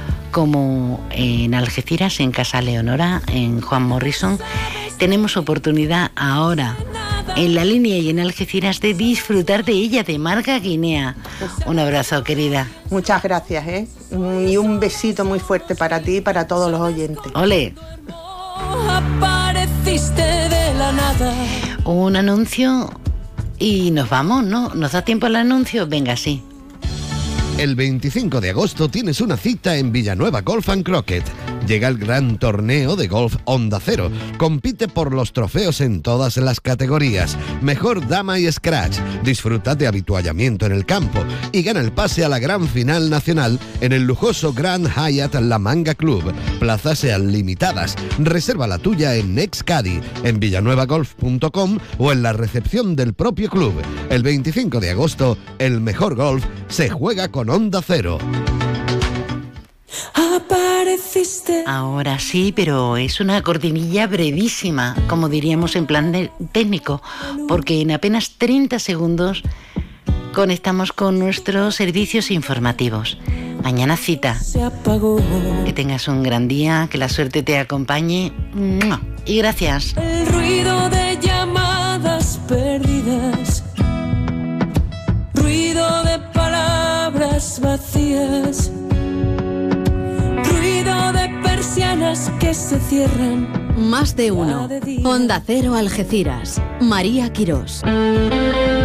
como en Algeciras, en Casa Leonora, en Juan Morrison, tenemos oportunidad ahora en La Línea y en Algeciras de disfrutar de ella, de Marga Guinea. Un abrazo, querida. Muchas gracias, ¿eh? Y un besito muy fuerte para ti y para todos los oyentes. ¡Ole! Apareciste de la nada. Un anuncio y nos vamos, ¿no? ¿Nos da tiempo el anuncio? Venga, sí. El veinticinco de agosto tienes una cita en Villanueva Golf and Croquet. Llega el gran torneo de golf Onda Cero. Compite por los trofeos en todas las categorías. Mejor dama y scratch. Disfruta de habituallamiento en el campo y gana el pase a la gran final nacional en el lujoso Grand Hyatt La Manga Club. Plazas sean limitadas. Reserva la tuya en Nextcadi, en villanueva golf punto com o en la recepción del propio club. El veinticinco de agosto, el mejor golf se juega con Onda Cero. Apareciste. Ahora sí, pero es una cortinilla brevísima, como diríamos en plan de técnico, porque en apenas treinta segundos conectamos con nuestros servicios informativos. Mañana cita. Se apagó. Que tengas un gran día, que la suerte te acompañe. Y gracias. El ruido de llamadas perdidas. Ruido de palabras vacías. Ruido de persianas que se cierran. Más de uno. Onda Cero Algeciras. María Quirós.